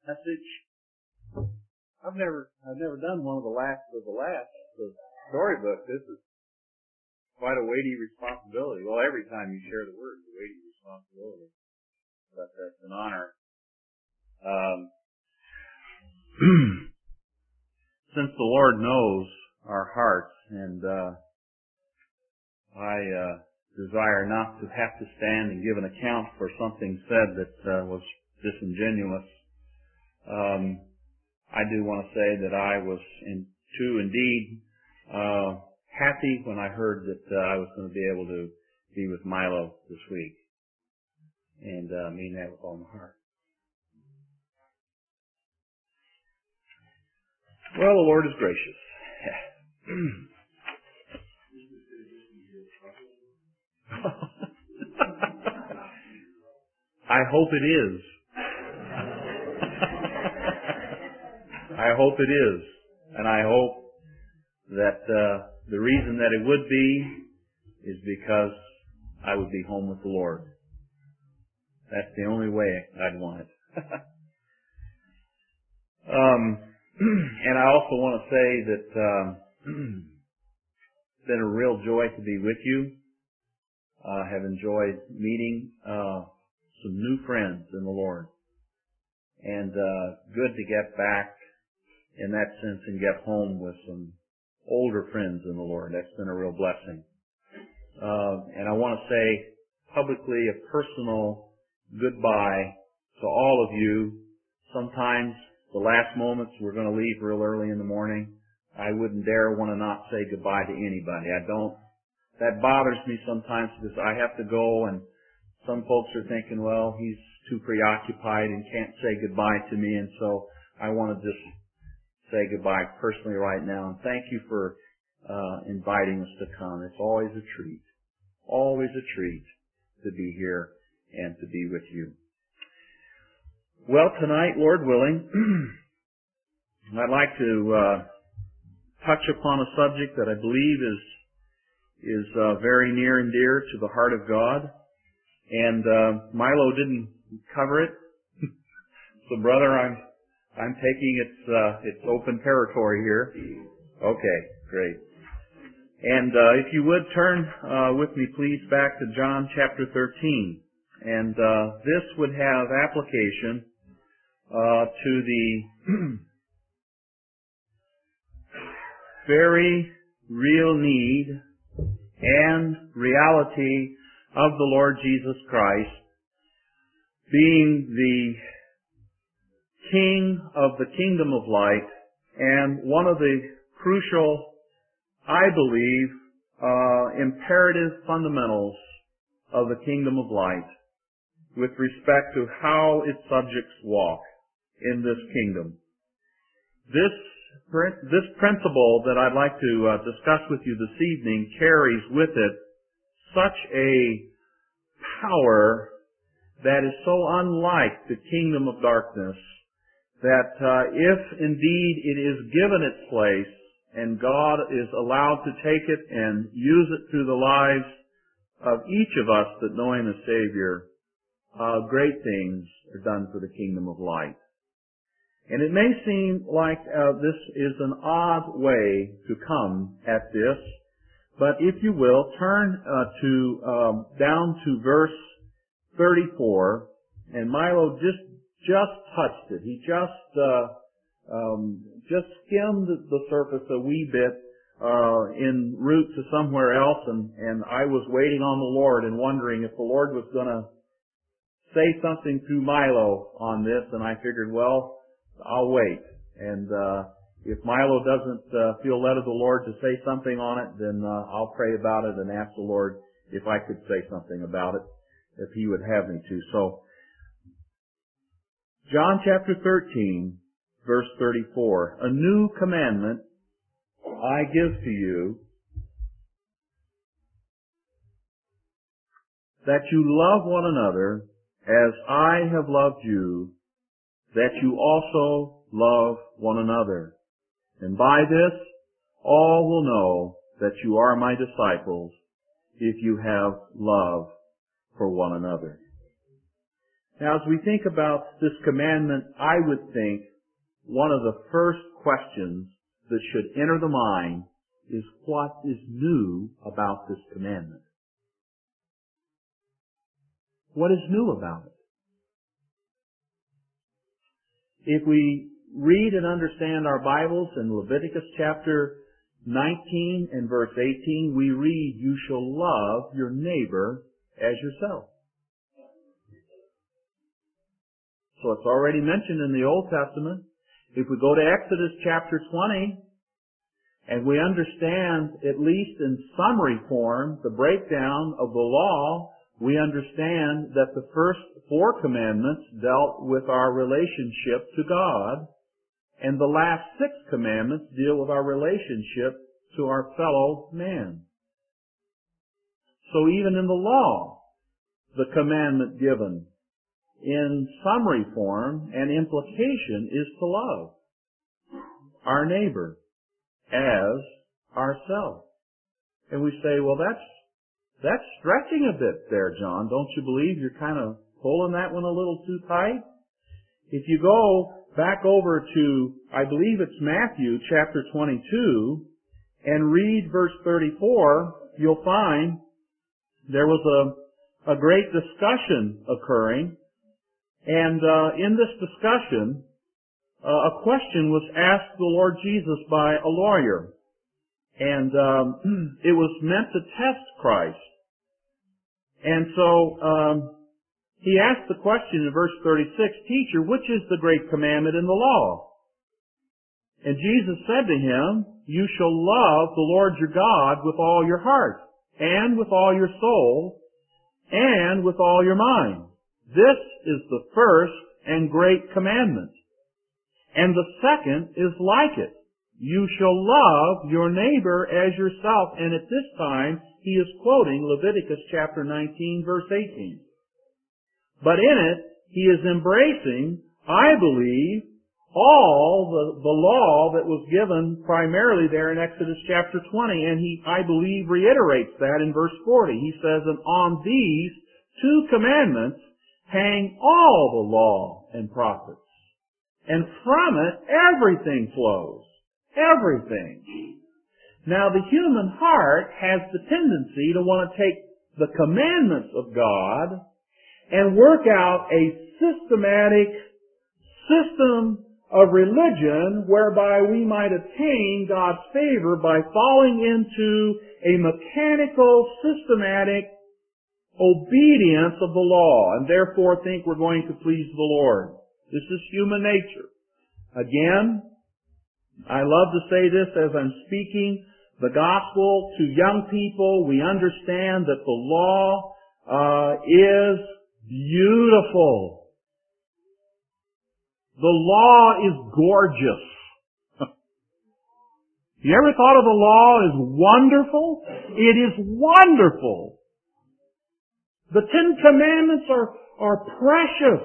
message. I've never done one of the last, the storybook. This is quite a weighty responsibility. Well, every time you share the word, it's a weighty responsibility. But that's an honor. Since the Lord knows our hearts, and I desire not to have to stand and give an account for something said that was disingenuous, I do want to say that I was indeed happy when I heard that I was going to be able to be with Milo this week, and mean that with all my heart. Well, the Lord is gracious. I hope it is. I hope it is. And I hope that the reason that it would be is because I would be home with the Lord. That's the only way I'd want it. And I also want to say that it's been a real joy to be with you. I have enjoyed meeting some new friends in the Lord. And good to get back in that sense and get home with some older friends in the Lord. That's been a real blessing. And I want to say publicly a personal goodbye to all of you. Sometimes the last moments we're going to leave real early in the morning. I wouldn't dare want to not say goodbye to anybody. That bothers me sometimes because I have to go, and some folks are thinking, well, he's too preoccupied and can't say goodbye to me, and so I want to just say goodbye personally right now. And thank you for inviting us to come. It's always a treat to be here and to be with you. Well, tonight, Lord willing, I'd like to touch upon a subject that I believe is very near and dear to the heart of God. And Milo didn't cover it, so brother, I'm taking it's open territory here. Okay, great. And if you would turn with me, please, back to John chapter 13, and this would have application to the very real need and reality of the Lord Jesus Christ being the King of the kingdom of light, and one of the crucial, I believe, imperative fundamentals of the kingdom of light with respect to how its subjects walk in this kingdom. This principle that I'd like to discuss with you this evening carries with it such a power that is so unlike the kingdom of darkness that if indeed it is given its place and God is allowed to take it and use it through the lives of each of us that know Him as Savior, great things are done for the kingdom of light. And it may seem like this is an odd way to come at this, but if you will, turn down to verse 34, and Milo just touched it. He just skimmed the surface a wee bit en route to somewhere else, and I was waiting on the Lord and wondering if the Lord was going to say something through Milo on this, and I figured, well, I'll wait. And if Milo doesn't feel led of the Lord to say something on it, then I'll pray about it and ask the Lord if I could say something about it, if He would have me to. So, John chapter 13, verse 34, a new commandment I give to you, that you love one another as I have loved you, that you also love one another. And by this, all will know that you are my disciples, if you have love for one another. Now, as we think about this commandment, I would think one of the first questions that should enter the mind is, what is new about this commandment? What is new about it? If we read and understand our Bibles in Leviticus chapter 19 and verse 18, we read, "You shall love your neighbor as yourself." So it's already mentioned in the Old Testament. If we go to Exodus chapter 20, and we understand, at least in summary form, the breakdown of the law, we understand that the first 4 commandments dealt with our relationship to God, and the last 6 commandments deal with our relationship to our fellow man. So even in the law, the commandment given in summary form and implication is to love our neighbor as ourselves. And we say, well, that's stretching a bit there, John. Don't you believe you're kind of pulling that one a little too tight? If you go back over to, I believe it's Matthew chapter 22, and read verse 34, you'll find there was a great discussion occurring. And in this discussion, a question was asked the Lord Jesus by a lawyer. And it was meant to test Christ. And so he asked the question in verse 36, "Teacher, which is the great commandment in the law?" And Jesus said to him, "You shall love the Lord your God with all your heart, and with all your soul, and with all your mind. This is the first and great commandment. And the second is like it. You shall love your neighbor as yourself." And at this time, he is quoting Leviticus chapter 19, verse 18. But in it, he is embracing, I believe, all the law that was given primarily there in Exodus chapter 20. And he, I believe, reiterates that in verse 40. He says, "And on these 2 commandments hang all the law and prophets. And from it, everything flows." Everything. Now, the human heart has the tendency to want to take the commandments of God and work out a systematic system of religion whereby we might attain God's favor by falling into a mechanical, systematic obedience of the law, and therefore think we're going to please the Lord. This is human nature. Again, I love to say this as I'm speaking the gospel to young people. We understand that the law is beautiful. The law is gorgeous. You ever thought of the law as wonderful? It is wonderful. The 10 Commandments are precious.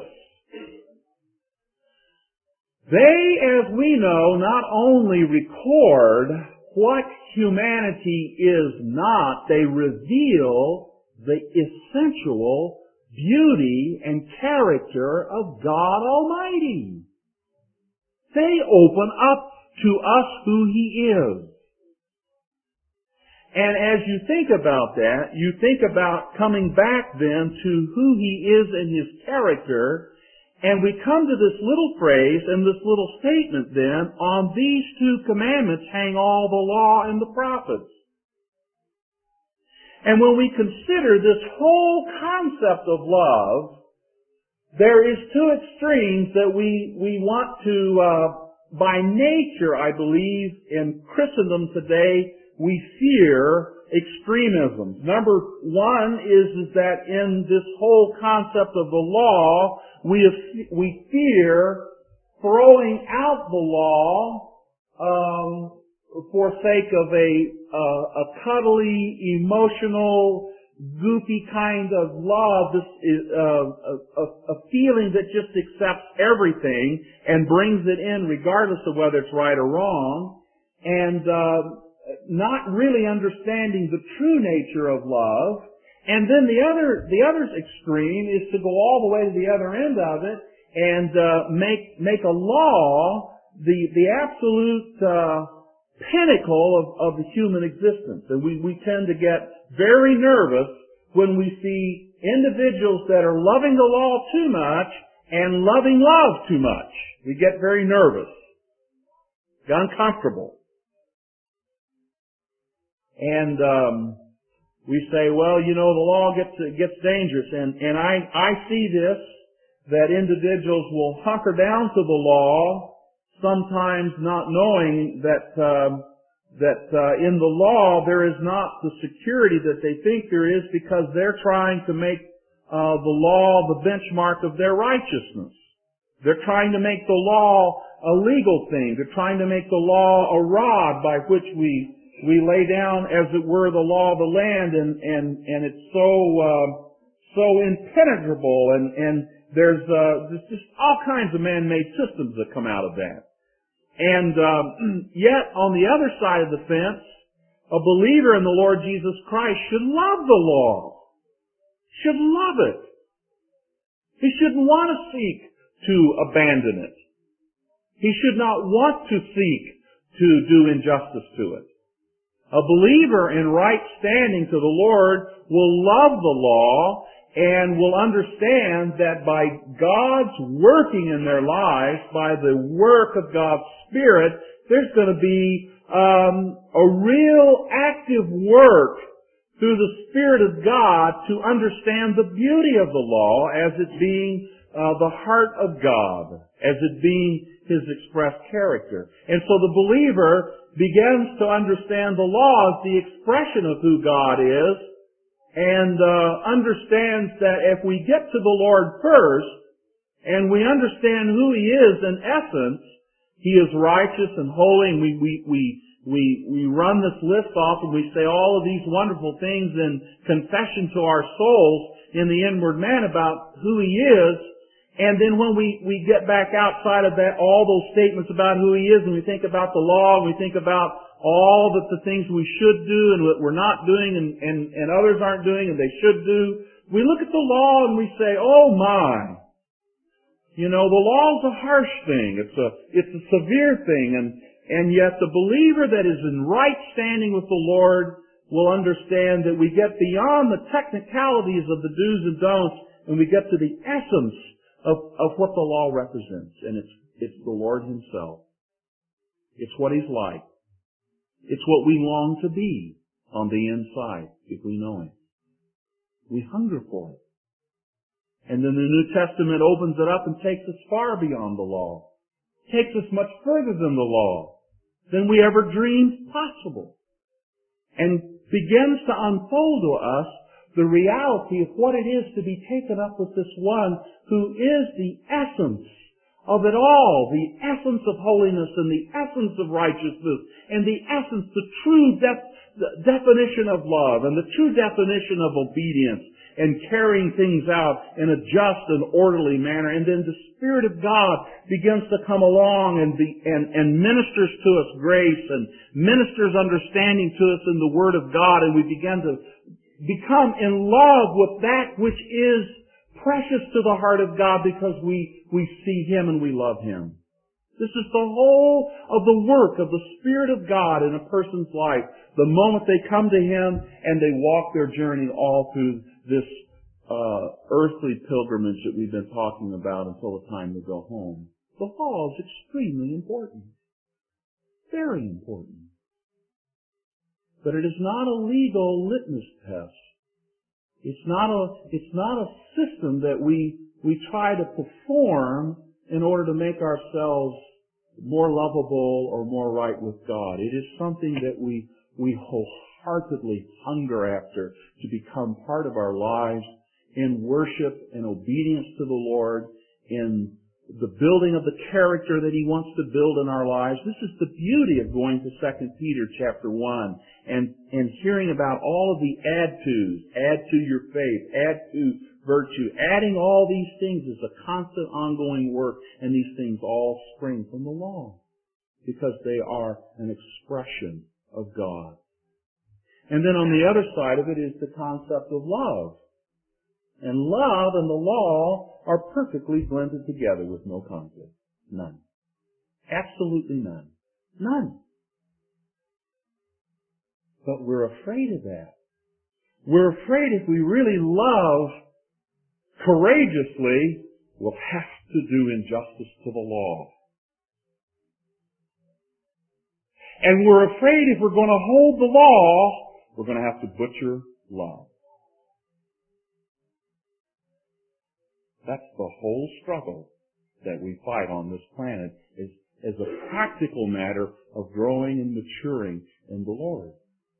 They, as we know, not only record what humanity is not, they reveal the essential beauty and character of God Almighty. They open up to us who He is. And as you think about that, you think about coming back then to who He is in His character. And we come to this little phrase and this little statement then, "On these 2 commandments hang all the law and the prophets." And when we consider this whole concept of love, there is 2 extremes that we want to, by nature, I believe, in Christendom today, we fear extremism. Number 1 is that in this whole concept of the law, we fear throwing out the law for sake of a cuddly, emotional, goofy kind of love. This is a feeling that just accepts everything and brings it in regardless of whether it's right or wrong, and not really understanding the true nature of love. And then the other extreme is to go all the way to the other end of it and make a law the absolute pinnacle of the human existence. And we tend to get very nervous when we see individuals that are loving the law too much and loving love too much. We get very nervous, uncomfortable. And we say, well, the law gets dangerous. And I see this, that individuals will hunker down to the law, sometimes not knowing that in the law there is not the security that they think there is, because they're trying to make the law the benchmark of their righteousness. They're trying to make the law a legal thing. They're trying to make the law a rod by which we lay down, as it were, the law of the land, and it's so impenetrable, and there's just all kinds of man-made systems that come out of that. And yet, on the other side of the fence, a believer in the Lord Jesus Christ should love the law, should love it. He shouldn't want to seek to abandon it. He should not want to seek to do injustice to it. A believer in right standing to the Lord will love the law and will understand that by God's working in their lives, by the work of God's Spirit, there's going to be a real active work through the Spirit of God to understand the beauty of the law as it being the heart of God, as it being His expressed character. And so the believer begins to understand the law as the expression of who God is, and understands that if we get to the Lord first, and we understand who He is in essence, He is righteous and holy, and we run this list off and we say all of these wonderful things in confession to our souls in the inward man about who He is. And then when we get back outside of that, all those statements about who He is, and we think about the law, and we think about all the things we should do and what we're not doing and others aren't doing and they should do, we look at the law and we say, oh my, the law is a harsh thing. It's a severe thing, and yet the believer that is in right standing with the Lord will understand that we get beyond the technicalities of the do's and don'ts, and we get to the essence of what the law represents. And it's the Lord Himself. It's what He's like. It's what we long to be on the inside if we know Him. We hunger for it. And then the New Testament opens it up and takes us far beyond the law. Takes us much further than the law, than we ever dreamed possible. And begins to unfold to us the reality of what it is to be taken up with this one who is the essence of it all, the essence of holiness and the essence of righteousness and the essence, the true definition of love and the true definition of obedience and carrying things out in a just and orderly manner. And then the Spirit of God begins to come along and ministers to us grace and ministers understanding to us in the Word of God, and we begin to become in love with that which is precious to the heart of God because we see Him and we love Him. This is the whole of the work of the Spirit of God in a person's life the moment they come to Him and they walk their journey all through this earthly pilgrimage that we've been talking about until the time they go home. The law is extremely important. Very important. But it is not a legal litmus test. It's not a system that we try to perform in order to make ourselves more lovable or more right with God. It is something that we wholeheartedly hunger after to become part of our lives in worship and obedience to the Lord, in the building of the character that He wants to build in our lives. This is the beauty of going to 2 Peter chapter 1 and hearing about all of the add to your faith, add to virtue. Adding all these things is a constant ongoing work, and these things all spring from the law because they are an expression of God. And then on the other side of it is the concept of love. And love and the law are perfectly blended together with no conflict. None. Absolutely none. None. But we're afraid of that. We're afraid if we really love courageously, we'll have to do injustice to the law. And we're afraid if we're going to hold the law, we're going to have to butcher love. That's the whole struggle that we fight on this planet as a practical matter of growing and maturing in the Lord.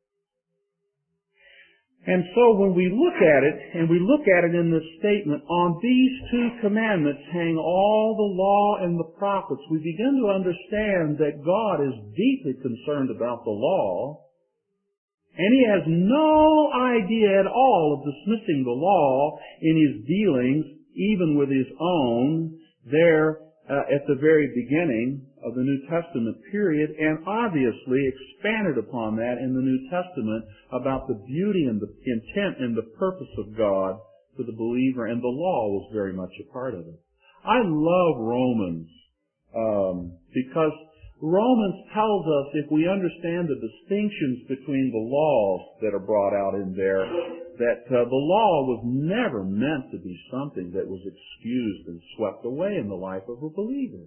And so when we look at it, and we look at it in this statement, on these two commandments hang all the law and the prophets, we begin to understand that God is deeply concerned about the law, and He has no idea at all of dismissing the law in His dealings, even with His own, there at the very beginning of the New Testament period, and obviously expanded upon that in the New Testament about the beauty and the intent and the purpose of God for the believer, and the law was very much a part of it. I love Romans because Romans tells us, if we understand the distinctions between the laws that are brought out in there, that the law was never meant to be something that was excused and swept away in the life of a believer.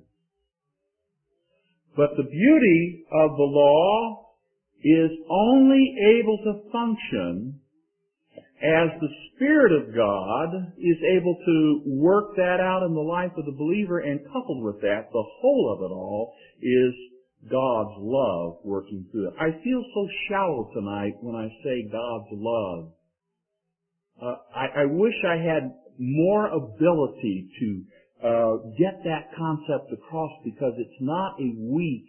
But the beauty of the law is only able to function as the Spirit of God is able to work that out in the life of the believer, and coupled with that, the whole of it all is God's love working through it. I feel so shallow tonight when I say God's love. I wish I had more ability to get that concept across, because it's not a weak,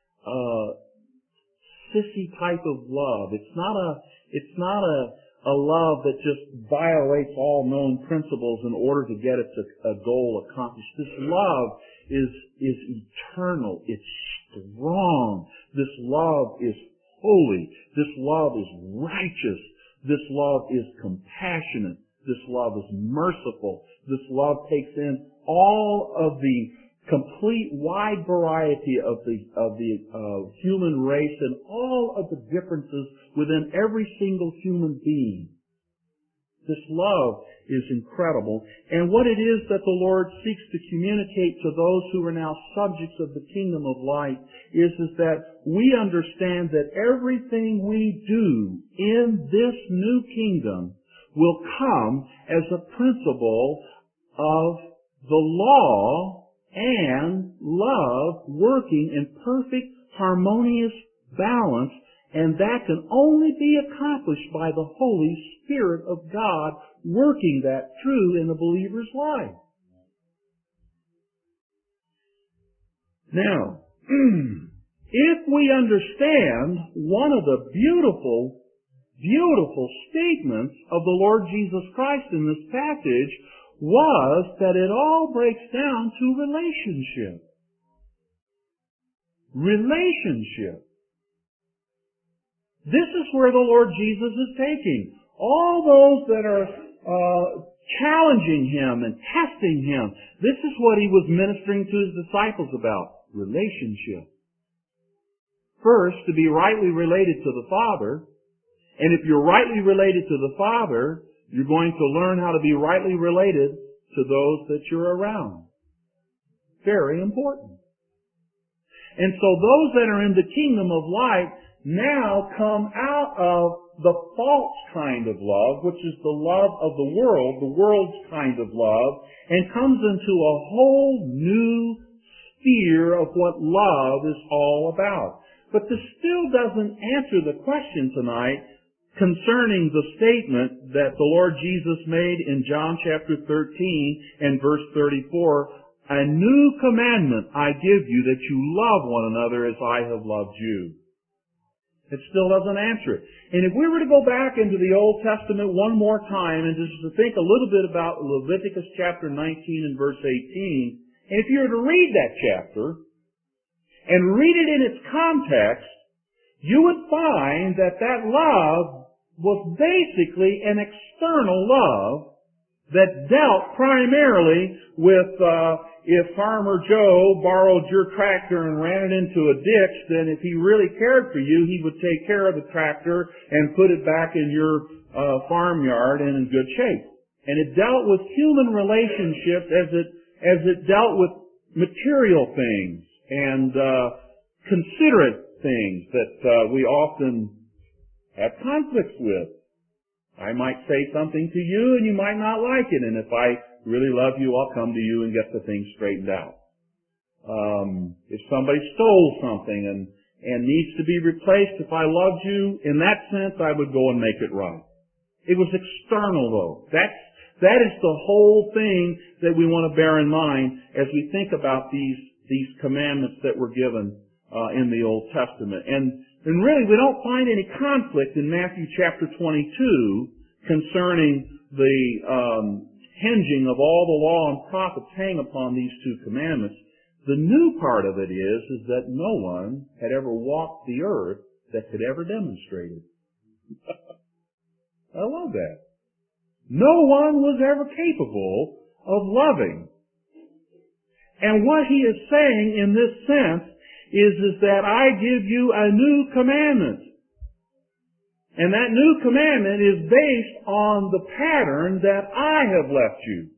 sissy type of love. It's not a love that just violates all known principles in order to get its a goal accomplished. This love is eternal. It's strong. This love is holy. This love is righteous. This love is compassionate. This love is merciful. This love takes in all of the complete wide variety of the human race and all of the differences within every single human being. This love is incredible. And what it is that the Lord seeks to communicate to those who are now subjects of the kingdom of light is that we understand that everything we do in this new kingdom will come as a principle of the law and love working in perfect, harmonious balance, and that can only be accomplished by the Holy Spirit of God working that through in the believer's life. Now, if we understand one of the beautiful statements of the Lord Jesus Christ in this passage was that it all breaks down to relationship. Relationship. This is where the Lord Jesus is taking all those that are challenging Him and testing Him. This is what He was ministering to His disciples about. Relationship. First, to be rightly related to the Father. And if you're rightly related to the Father, you're going to learn how to be rightly related to those that you're around. Very important. And so those that are in the kingdom of light now come out of the false kind of love, which is the love of the world's kind of love, and comes into a whole new sphere of what love is all about. But this still doesn't answer the question tonight concerning the statement that the Lord Jesus made in John chapter 13 and verse 34, "A new commandment I give you, that you love one another as I have loved you." It still doesn't answer it. And if we were to go back into the Old Testament one more time and just to think a little bit about Leviticus chapter 19 and verse 18, and if you were to read that chapter and read it in its context, you would find that that love was basically an external love that dealt primarily with if Farmer Joe borrowed your tractor and ran it into a ditch, then if he really cared for you, he would take care of the tractor and put it back in your farmyard and in good shape. And it dealt with human relationships as it dealt with material things and considerate things that we often have conflicts with. I might say something to you and you might not like it, and if I really love you, I'll come to you and get the thing straightened out. If somebody stole something and needs to be replaced, if I loved you, in that sense, I would go and make it right. It was external though. That is the whole thing that we want to bear in mind as we think about these commandments that were given in the Old Testament. And really, we don't find any conflict in Matthew chapter 22 concerning the hinging of all the law and prophets hang upon these two commandments. The new part of it is that no one had ever walked the earth that could ever demonstrate it. I love that. No one was ever capable of loving. And what he is saying in this sense is that I give you a new commandment. And that new commandment is based on the pattern that I have left you.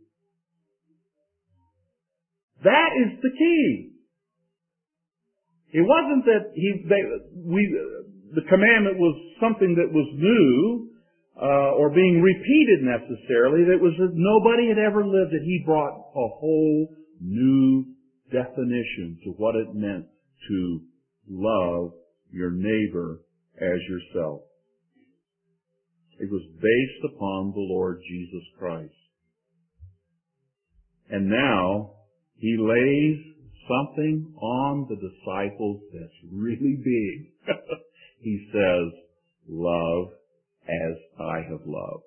That is the key. It wasn't that the commandment was something that was new or being repeated necessarily. That was that nobody had ever lived it. He brought a whole new definition to what it meant to love your neighbor as yourself. It was based upon the Lord Jesus Christ. And now he lays something on the disciples that's really big. He says, love as I have loved.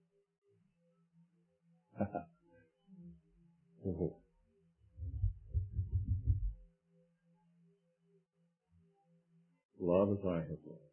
Oh. Love as I have loved.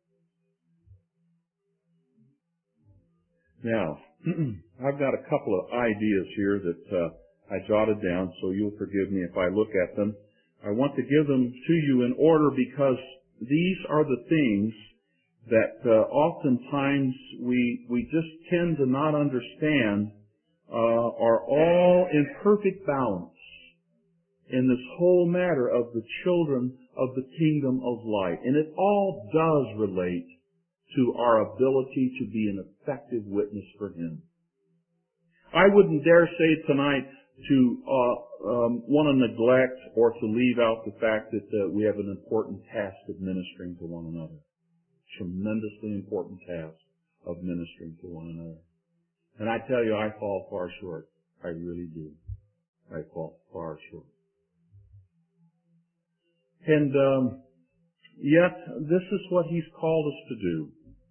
Now, I've got a couple of ideas here that I jotted down, so you'll forgive me if I look at them. I want to give them to you in order because these are the things that oftentimes we just tend to not understand are all in perfect balance in this whole matter of the children of the kingdom of light. And it all does relate to our ability to be an effective witness for Him. I wouldn't dare say tonight to want to neglect or to leave out the fact that we have an important task of ministering to one another. Tremendously important task of ministering to one another. And I tell you, I fall far short. I really do. I fall far short. And yet, this is what He's called us to do.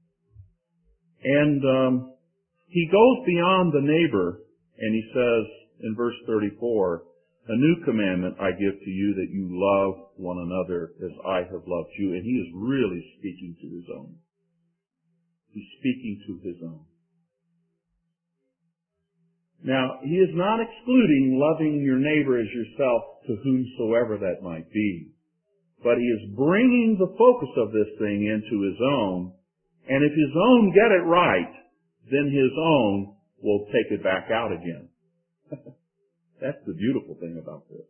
And He goes beyond the neighbor, and He says in verse 34, a new commandment I give to you, that you love one another as I have loved you. And He is really speaking to His own. He's speaking to His own. Now, He is not excluding loving your neighbor as yourself to whomsoever that might be. But He is bringing the focus of this thing into His own. And if His own get it right, then His own will take it back out again. That's the beautiful thing about this.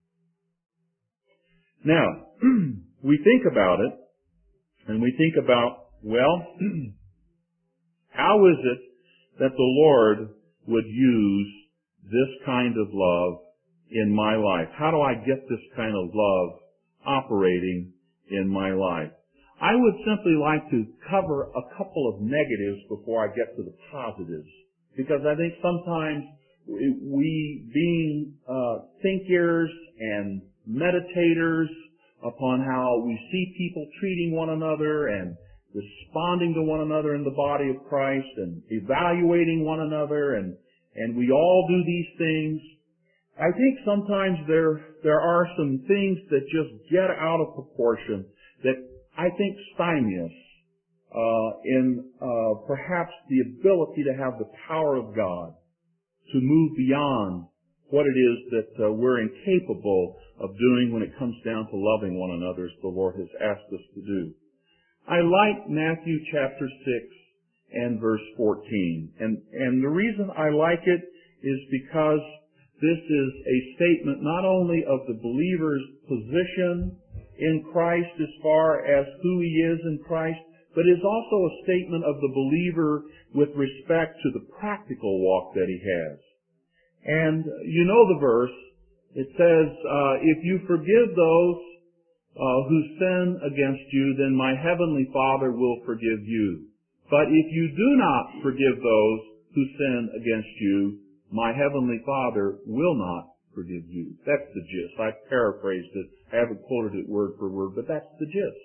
Now, we think about it, and we think about, well, how is it that the Lord would use this kind of love in my life? How do I get this kind of love operating in my life? I would simply like to cover a couple of negatives before I get to the positives, because I think sometimes we, being thinkers and meditators upon how we see people treating one another and responding to one another in the body of Christ and evaluating one another, and we all do these things, I think sometimes there are some things that just get out of proportion that I think, stymie us in perhaps the ability to have the power of God to move beyond what it is that we're incapable of doing when it comes down to loving one another as the Lord has asked us to do. I like Matthew chapter 6 and verse 14. And the reason I like it is because this is a statement not only of the believer's position in Christ as far as who he is in Christ, but is also a statement of the believer with respect to the practical walk that he has. And you know the verse. It says, if you forgive those who sin against you, then my heavenly Father will forgive you. But if you do not forgive those who sin against you, my heavenly Father will not forgive you. That's the gist. I paraphrased it. I haven't quoted it word for word, but that's the gist.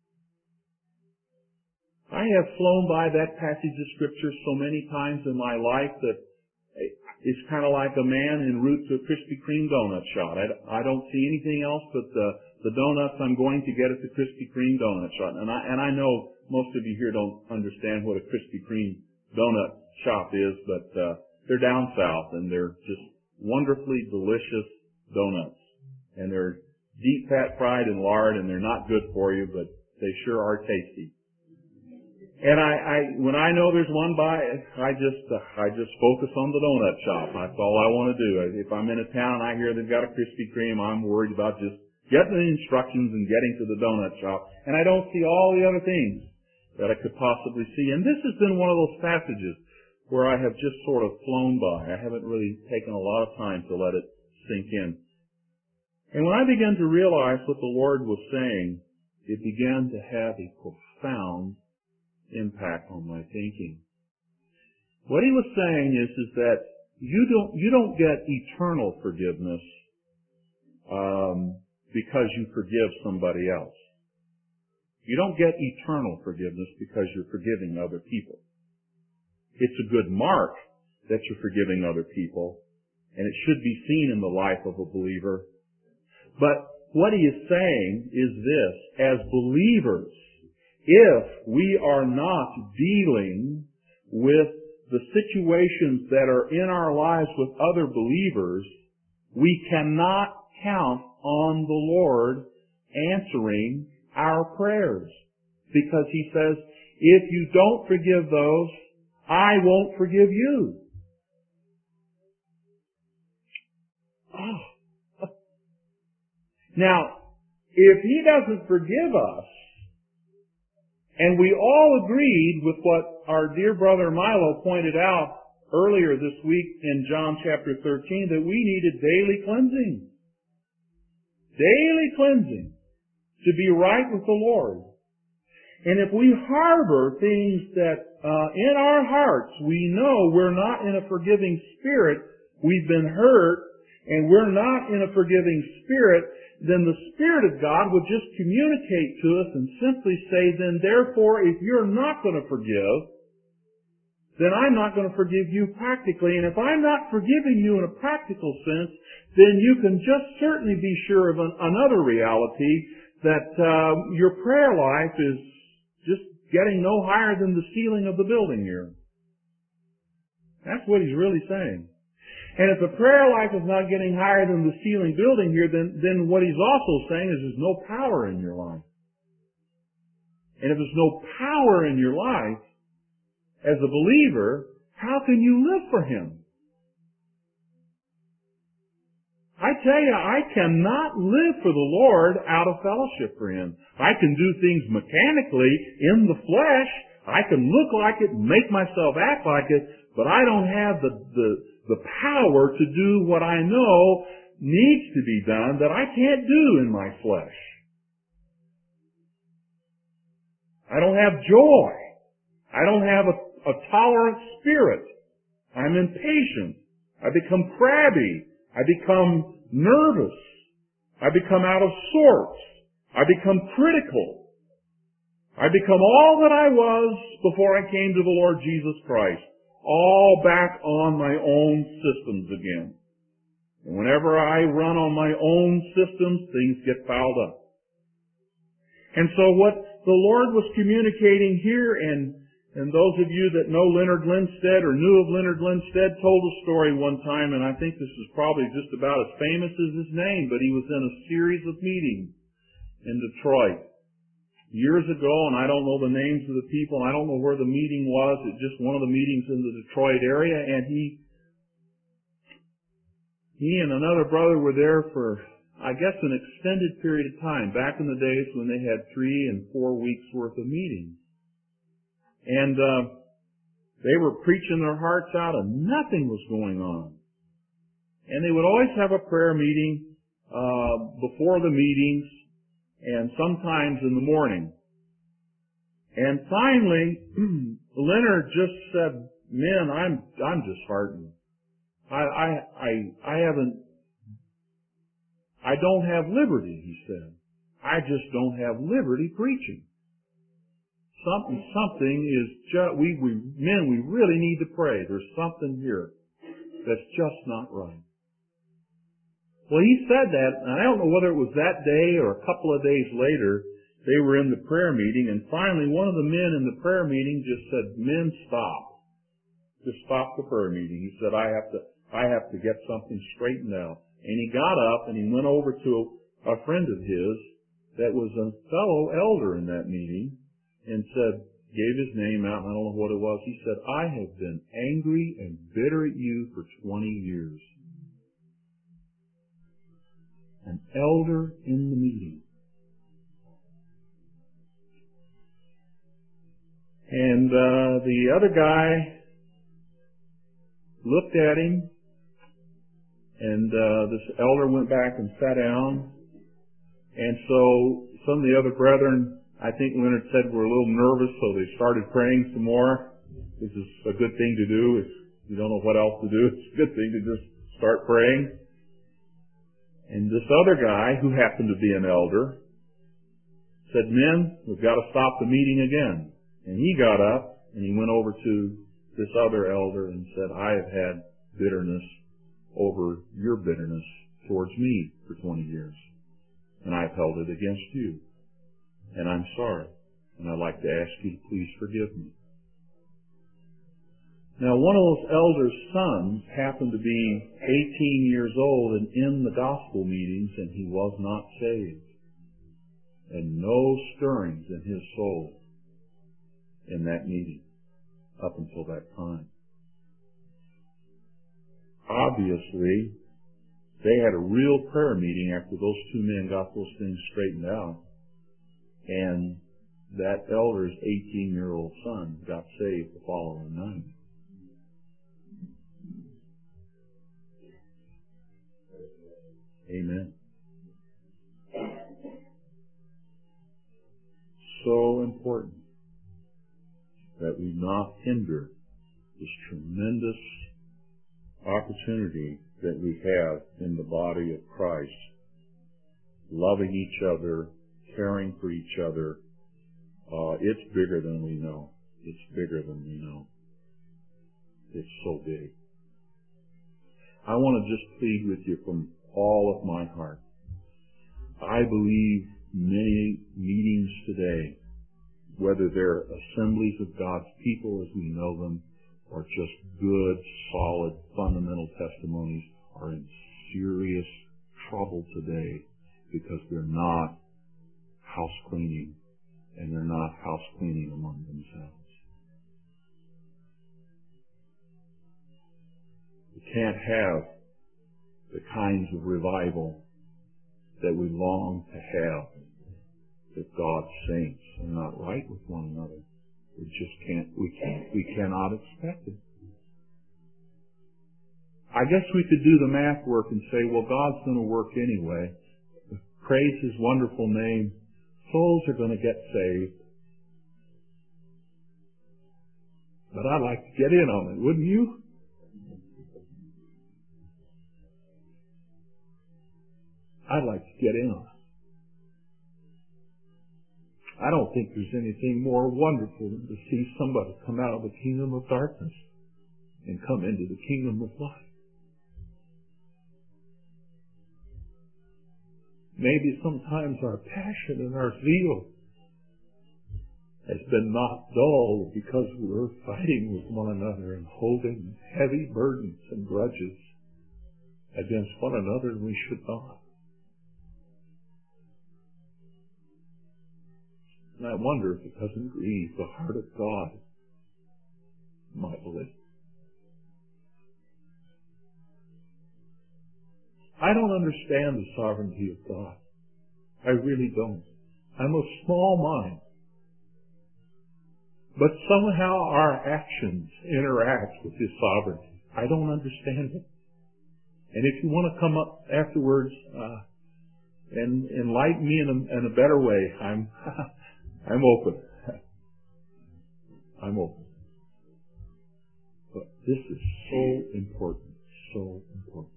I have flown by that passage of Scripture so many times in my life that it's kind of like a man en route to a Krispy Kreme donut shop. I don't see anything else but the donuts I'm going to get at the Krispy Kreme donut shop. And I know most of you here don't understand what a Krispy Kreme donut shop is, but they're down south and they're just wonderfully delicious donuts. And they're deep fat fried in lard and they're not good for you, but they sure are tasty. And when I know there's one by, I just focus on the donut shop. That's all I want to do. If I'm in a town and I hear they've got a Krispy Kreme, I'm worried about just getting the instructions and getting to the donut shop. And I don't see all the other things that I could possibly see. And this has been one of those passages where I have just sort of flown by. I haven't really taken a lot of time to let it sink in. And when I began to realize what the Lord was saying, it began to have a profound impact on my thinking. What he was saying is that you don't get eternal forgiveness because you forgive somebody else. You don't get eternal forgiveness because you're forgiving other people. It's a good mark that you're forgiving other people, and it should be seen in the life of a believer. But what he is saying is this: as believers, if we are not dealing with the situations that are in our lives with other believers, we cannot count on the Lord answering our prayers. Because he says, if you don't forgive those, I won't forgive you. Oh. Now, if he doesn't forgive us, and we all agreed with what our dear brother Milo pointed out earlier this week in John chapter 13, that we needed daily cleansing. Daily cleansing to be right with the Lord. And if we harbor things that in our hearts we know we're not in a forgiving spirit, we've been hurt, and we're not in a forgiving spirit, then the Spirit of God would just communicate to us and simply say, then therefore, if you're not going to forgive, then I'm not going to forgive you practically. And if I'm not forgiving you in a practical sense, then you can just certainly be sure of another reality, that your prayer life is just getting no higher than the ceiling of the building here. That's what he's really saying. And if the prayer life is not getting higher than the ceiling building here, then what he's also saying is there's no power in your life. And if there's no power in your life, as a believer, how can you live for him? I tell you, I cannot live for the Lord out of fellowship for him. I can do things mechanically in the flesh. I can look like it, make myself act like it, but I don't have the power to do what I know needs to be done that I can't do in my flesh. I don't have joy. I don't have a tolerant spirit. I'm impatient. I become crabby. I become nervous. I become out of sorts. I become critical. I become all that I was before I came to the Lord Jesus Christ. All back on my own systems again. And whenever I run on my own systems, things get fouled up. And so what the Lord was communicating here, and those of you that know Leonard Lindstedt or knew of Leonard Lindstedt told a story one time, and I think this is probably just about as famous as his name, but he was in a series of meetings in Detroit years ago, and I don't know the names of the people. I don't know where the meeting was. It's just one of the meetings in the Detroit area, and he and another brother were there for, I guess, an extended period of time, back in the days when they had 3 and 4 weeks worth of meetings. And they were preaching their hearts out and nothing was going on. And they would always have a prayer meeting before the meetings, and sometimes in the morning. And finally, Leonard just said, "Man, I'm disheartened. I don't have liberty," he said. "I just don't have liberty preaching. Something is just, we really need to pray. There's something here that's just not right." Well, he said that, and I don't know whether it was that day or a couple of days later, they were in the prayer meeting, and finally one of the men in the prayer meeting just said, "Men, stop. Just stop the prayer meeting." He said, I have to get something straightened out. And he got up and he went over to a friend of his that was a fellow elder in that meeting and said, gave his name out, and I don't know what it was. He said, "I have been angry and bitter at you for 20 years. An elder in the meeting. And the other guy looked at him, and this elder went back and sat down. And so some of the other brethren, I think Leonard said, were a little nervous, so they started praying some more. This is a good thing to do. If you don't know what else to do, it's a good thing to just start praying. And this other guy, who happened to be an elder, said, "Men, we've got to stop the meeting again." And he got up and he went over to this other elder and said, "I have had bitterness over your bitterness towards me for 20 years. And I've held it against you. And I'm sorry. And I'd like to ask you to please forgive me." Now, one of those elders' sons happened to be 18 years old and in the gospel meetings, and he was not saved. And no stirrings in his soul in that meeting up until that time. Obviously, they had a real prayer meeting after those two men got those things straightened out. And that elder's 18-year-old son got saved the following night. Amen. So important that we not hinder this tremendous opportunity that we have in the body of Christ, loving each other, caring for each other. It's bigger than we know. It's bigger than we know. It's so big. I want to just plead with you from all of my heart. I believe many meetings today, whether they're assemblies of God's people as we know them, or just good, solid, fundamental testimonies, are in serious trouble today because they're not house cleaning, and they're not house cleaning among themselves. We can't have the kinds of revival that we long to have if God's saints are not right with one another. We just can't, we cannot expect it. I guess we could do the math work and say, well, God's going to work anyway. Praise His wonderful name. Souls are going to get saved. But I'd like to get in on it, wouldn't you? I'd like to get in on it. I don't think there's anything more wonderful than to see somebody come out of the kingdom of darkness and come into the kingdom of light. Maybe sometimes our passion and our zeal has been not dull because we're fighting with one another and holding heavy burdens and grudges against one another, and we should not. And I wonder if it doesn't grieve the heart of God mightily. I don't understand the sovereignty of God. I really don't. I'm of small mind. But somehow our actions interact with His sovereignty. I don't understand it. And if you want to come up afterwards and enlighten me in a better way, I'm open. I'm open. But this is so important, so important.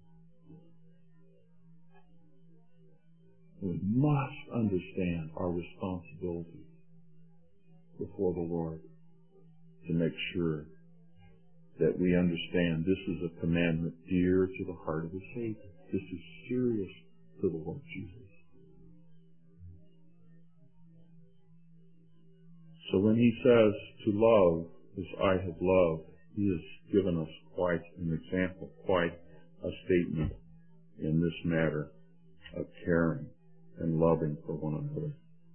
We must understand our responsibility before the Lord to make sure that we understand this is a commandment dear to the heart of the Savior. This is serious to the Lord Jesus. So when He says to love as I have loved, He has given us quite an example, quite a statement in this matter of caring and loving for one another.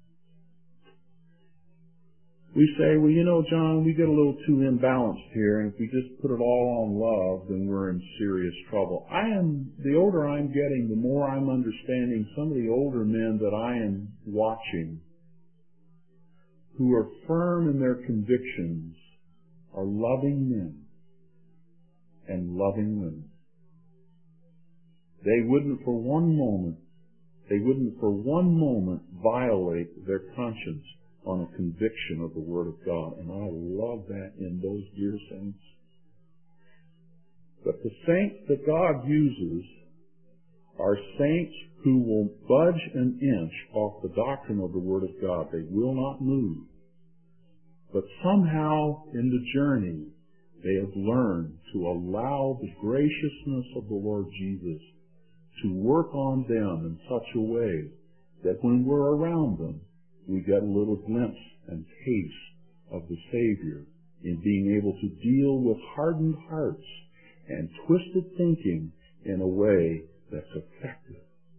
We say, well, you know, John, we get a little too imbalanced here, and if we just put it all on love, then we're in serious trouble. The older I'm getting, the more I'm understanding some of the older men that I am watching who are firm in their convictions are loving men and loving women. They wouldn't for one moment violate their conscience on a conviction of the Word of God. And I love that in those dear saints. But the saints that God uses are saints who will budge an inch off the doctrine of the Word of God. They will not move. But somehow in the journey, they have learned to allow the graciousness of the Lord Jesus to work on them in such a way that when we're around them, we get a little glimpse and taste of the Savior in being able to deal with hardened hearts and twisted thinking in a way that's effective.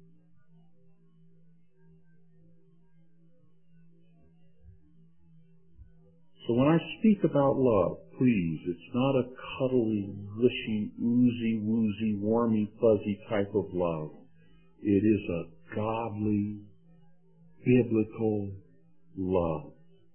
So when I speak about love, please, it's not a cuddly, gushy, oozy, woozy, warmy, fuzzy type of love. It is a godly, biblical love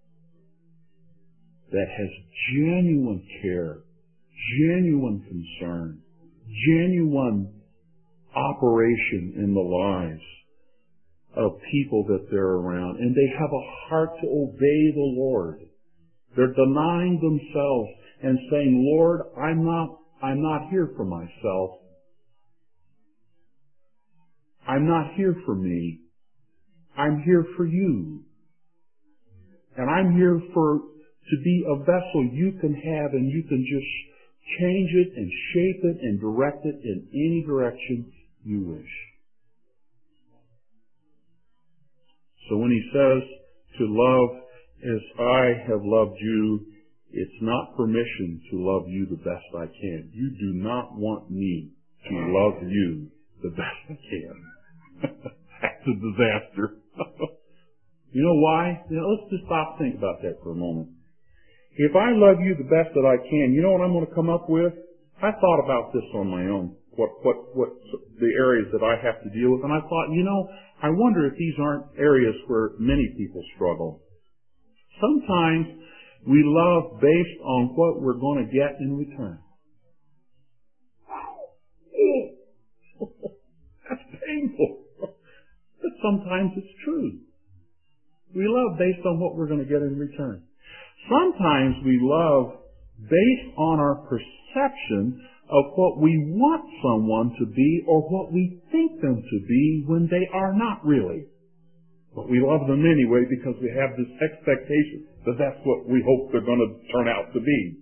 that has genuine care, genuine concern, genuine operation in the lives of people that they're around. And they have a heart to obey the Lord. They're denying themselves and saying, Lord, I'm not here for myself. I'm not here for me. I'm here for you. And I'm here to be a vessel you can have, and you can just change it and shape it and direct it in any direction you wish. So when He says to love as I have loved you, it's not permission to love you the best I can. You do not want me to love you the best I can. That's a disaster. You know why? Let's just stop and think about that for a moment. If I love you the best that I can, you know what I'm going to come up with? I thought about this on my own, what the areas that I have to deal with, and I thought, I wonder if these aren't areas where many people struggle. Sometimes we love based on what we're going to get in return. That's painful. But sometimes it's true. We love based on what we're going to get in return. Sometimes we love based on our perception of what we want someone to be or what we think them to be when they are not really. But we love them anyway because we have this expectation that that's what we hope they're going to turn out to be.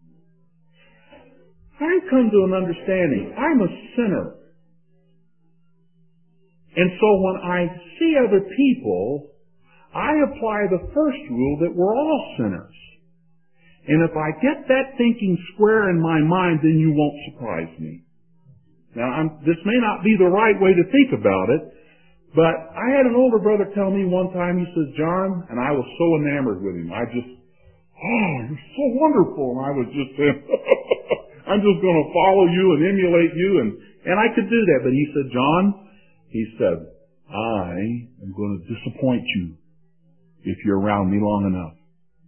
I've come to an understanding. I'm a sinner. And so when I see other people, I apply the first rule that we're all sinners. And if I get that thinking square in my mind, then you won't surprise me. Now, this may not be the right way to think about it, but I had an older brother tell me one time, he says, John, and I was so enamored with him. You're so wonderful. And I was just saying, I'm just going to follow you and emulate you. And I could do that. But he said, John, he said, I am going to disappoint you if you're around me long enough.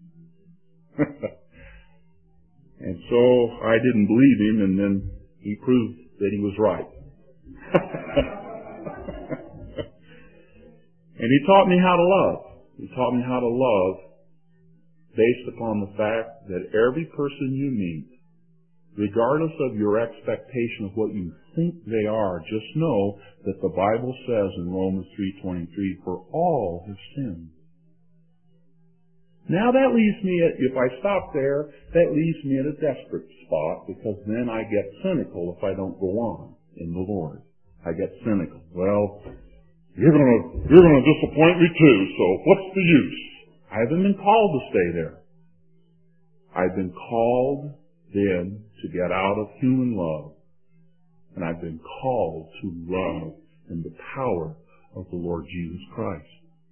And so I didn't believe him, and then he proved that he was right. And he taught me how to love. He taught me how to love based upon the fact that every person you meet, regardless of your expectation of what you think they are, just know that the Bible says in Romans 3:23, for all have sinned. Now that leaves me if I stop there, that leaves me at a desperate spot, because then I get cynical if I don't go on in the Lord. I get cynical. Well, you're gonna disappoint me too, so what's the use? I haven't been called to stay there. I've been called then to get out of human love, and I've been called to love in the power of the Lord Jesus Christ.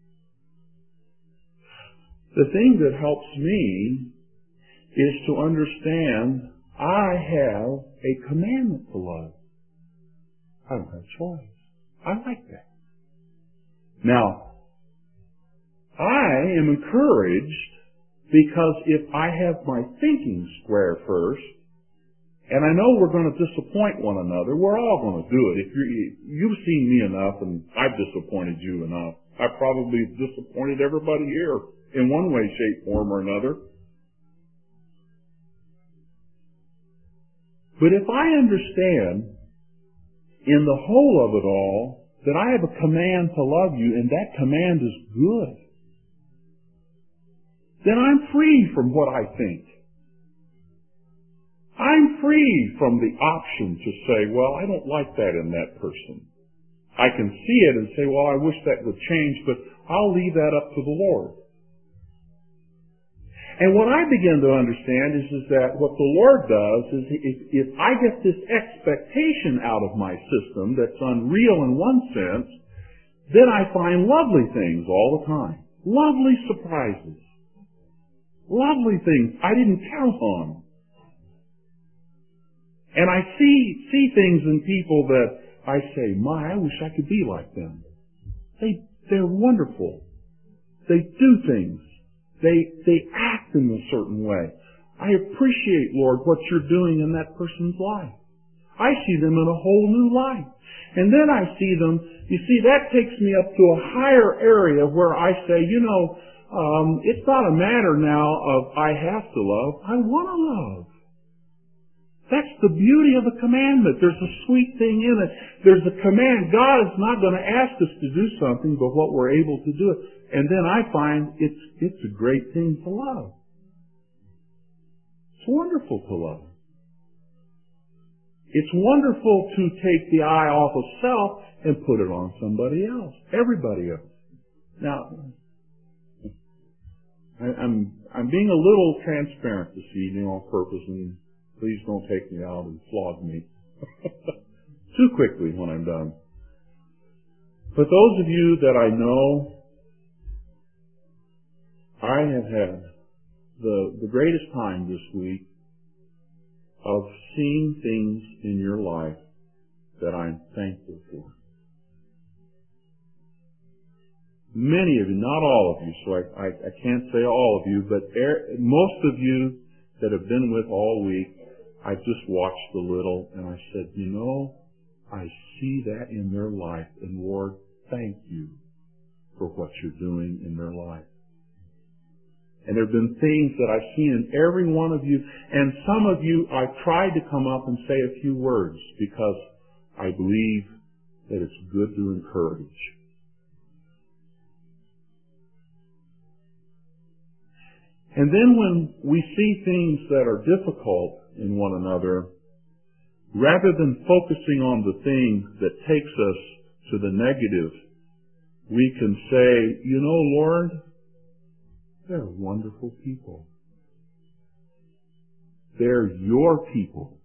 The thing that helps me is to understand I have a commandment to love. I don't have a choice. I like that. Now, I am encouraged because if I have my thinking square first, and I know we're going to disappoint one another, we're all going to do it. If you've seen me enough and I've disappointed you enough, I probably disappointed everybody here in one way, shape, form, or another. But if I understand in the whole of it all that I have a command to love you, and that command is good, then I'm free from what I think. I'm free from the option to say, well, I don't like that in that person. I can see it and say, well, I wish that would change, but I'll leave that up to the Lord. And what I begin to understand is that what the Lord does is if I get this expectation out of my system that's unreal in one sense, then I find lovely things all the time. Lovely surprises. Lovely things I didn't count on. And I see things in people that I say, my, I wish I could be like them. They're wonderful. They do things. They act in a certain way. I appreciate, Lord, what you're doing in that person's life. I see them in a whole new light. And then I see them, you see, that takes me up to a higher area where I say, it's not a matter now of I have to love, I want to love. That's the beauty of the commandment. There's a sweet thing in it. There's a command. God is not going to ask us to do something but what we're able to do it. And then I find it's a great thing to love. It's wonderful to love. It's wonderful to take the eye off of self and put it on somebody else, everybody else. Now, I'm being a little transparent this evening on purpose, and please don't take me out and flog me too quickly when I'm done. But those of you that I know, I have had the greatest time this week of seeing things in your life that I'm thankful for. Many of you, not all of you, so I can't say all of you, but most of you that have been with all week, I just watched a little and I said, I see that in their life, and Lord, thank you for what you're doing in their life. And there have been things that I've seen in every one of you, and some of you I've tried to come up and say a few words because I believe that it's good to encourage. And then when we see things that are difficult in one another, rather than focusing on the thing that takes us to the negative, we can say, you know, Lord, they're wonderful people. They're your people.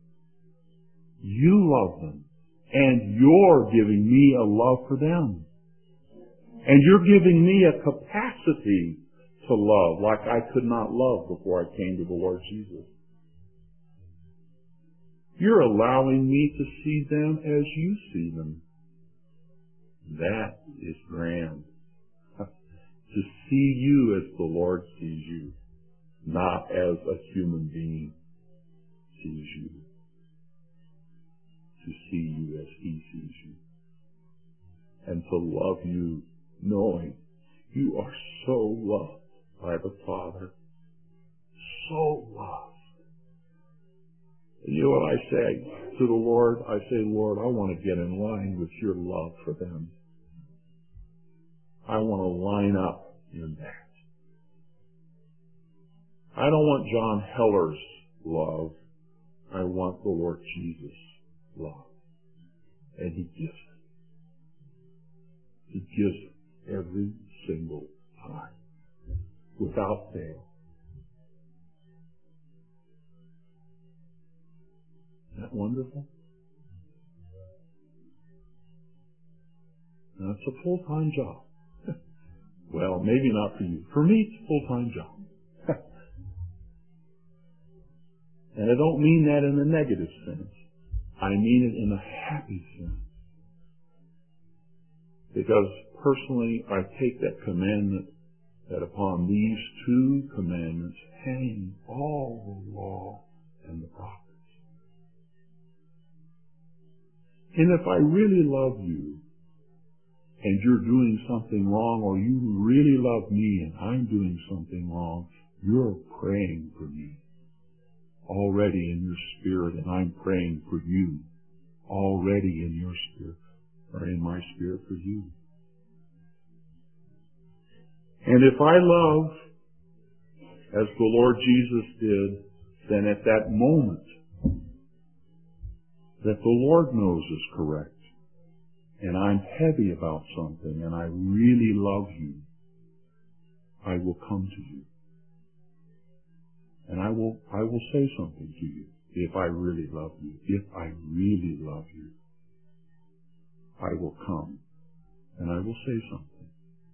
You love them. And you're giving me a love for them. And you're giving me a capacity to love like I could not love before I came to the Lord Jesus. You're allowing me to see them as you see them. That is grand. To see you as the Lord sees you, not as a human being sees you. To see you as He sees you. And to love you knowing you are so loved by the Father. So loved. And you know what I say to the Lord? I say, Lord, I want to get in line with your love for them. I want to line up in that. I don't want John Heller's love. I want the Lord Jesus' love. And He gives it. He gives it every single time. Without fail. Isn't that wonderful? Now, it's a full-time job. Well, maybe not for you. For me, it's a full-time job. And I don't mean that in a negative sense. I mean it in a happy sense. Because personally, I take that commandment that upon these two commandments hang all the law and the prophets. And if I really love you, and you're doing something wrong, or you really love me and I'm doing something wrong, you're praying for me already in your spirit, and I'm praying for you already in your spirit, or in my spirit for you. And if I love as the Lord Jesus did, then at that moment that the Lord knows is correct, and I'm heavy about something, and I really love you, I will come to you. And I will say something to you if I really love you. If I really love you, I will come and I will say something.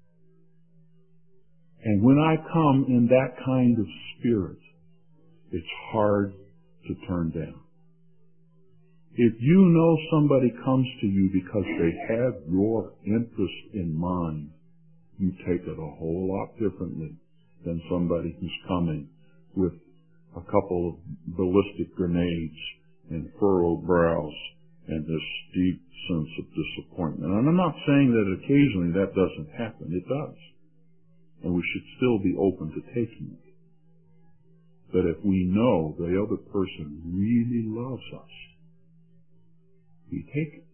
And when I come in that kind of spirit, it's hard to turn down. If you know somebody comes to you because they have your interest in mind, you take it a whole lot differently than somebody who's coming with a couple of ballistic grenades and furrowed brows and this deep sense of disappointment. And I'm not saying that occasionally that doesn't happen. It does. And we should still be open to taking it. But if we know the other person really loves us, we take it.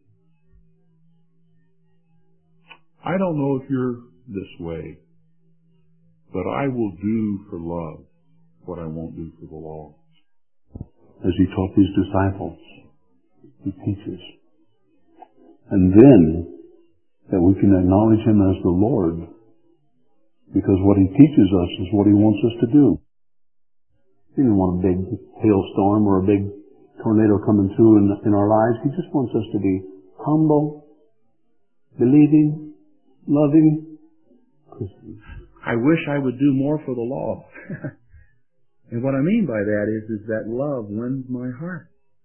I don't know if you're this way, but I will do for love what I won't do for the law. As He taught His disciples, He teaches. And then, that we can acknowledge Him as the Lord, because what He teaches us is what He wants us to do. He didn't want a big hailstorm or a big tornado coming through in our lives. He just wants us to be humble, believing, loving Christians. I wish I would do more for the law. And what I mean by that is that love wins my heart.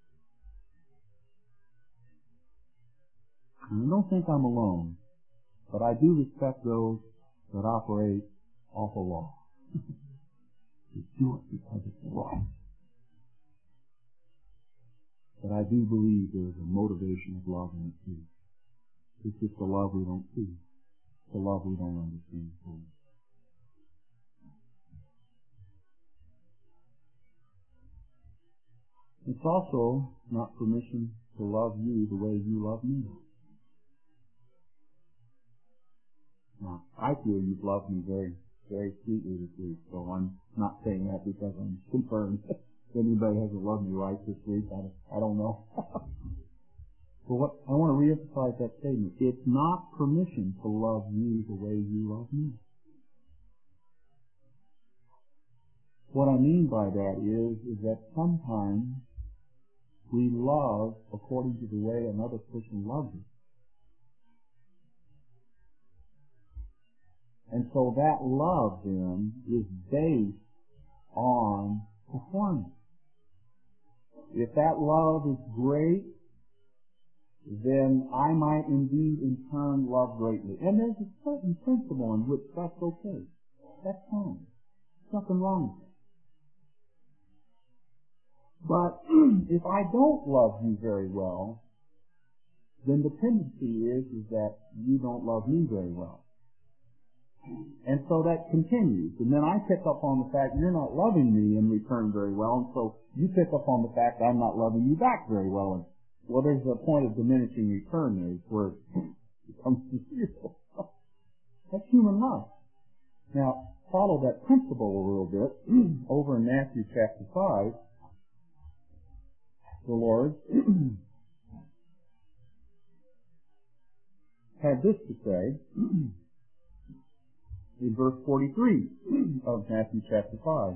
And I don't think I'm alone, but I do respect those that operate off the law. They do it because it's right. But I do believe there's a motivation of love in it too. It's just the love we don't see. It's the love we don't understand fully. It's also not permission to love you the way you love me. Now, I feel you've loved me very, very sweetly this week, so I'm not saying that because I'm concerned if anybody hasn't loved me right this week. I don't know. So what I want to reemphasize that statement. It's not permission to love you the way you love me. What I mean by that is that sometimes we love according to the way another person loves us. And so that love then is based on performance. If that love is great, then I might indeed in turn love greatly. And there's a certain principle in which that's okay. That's fine. There's nothing wrong with it. But if I don't love you very well, then the tendency is that you don't love me very well. And so that continues. And then I pick up on the fact you're not loving me in return very well, and so you pick up on the fact I'm not loving you back very well. And, well, there's a point of diminishing return there where it becomes zero. That's human love. Now, follow that principle a little bit. Over in Matthew chapter 5, the Lord had this to say in verse 43 of Matthew chapter 5.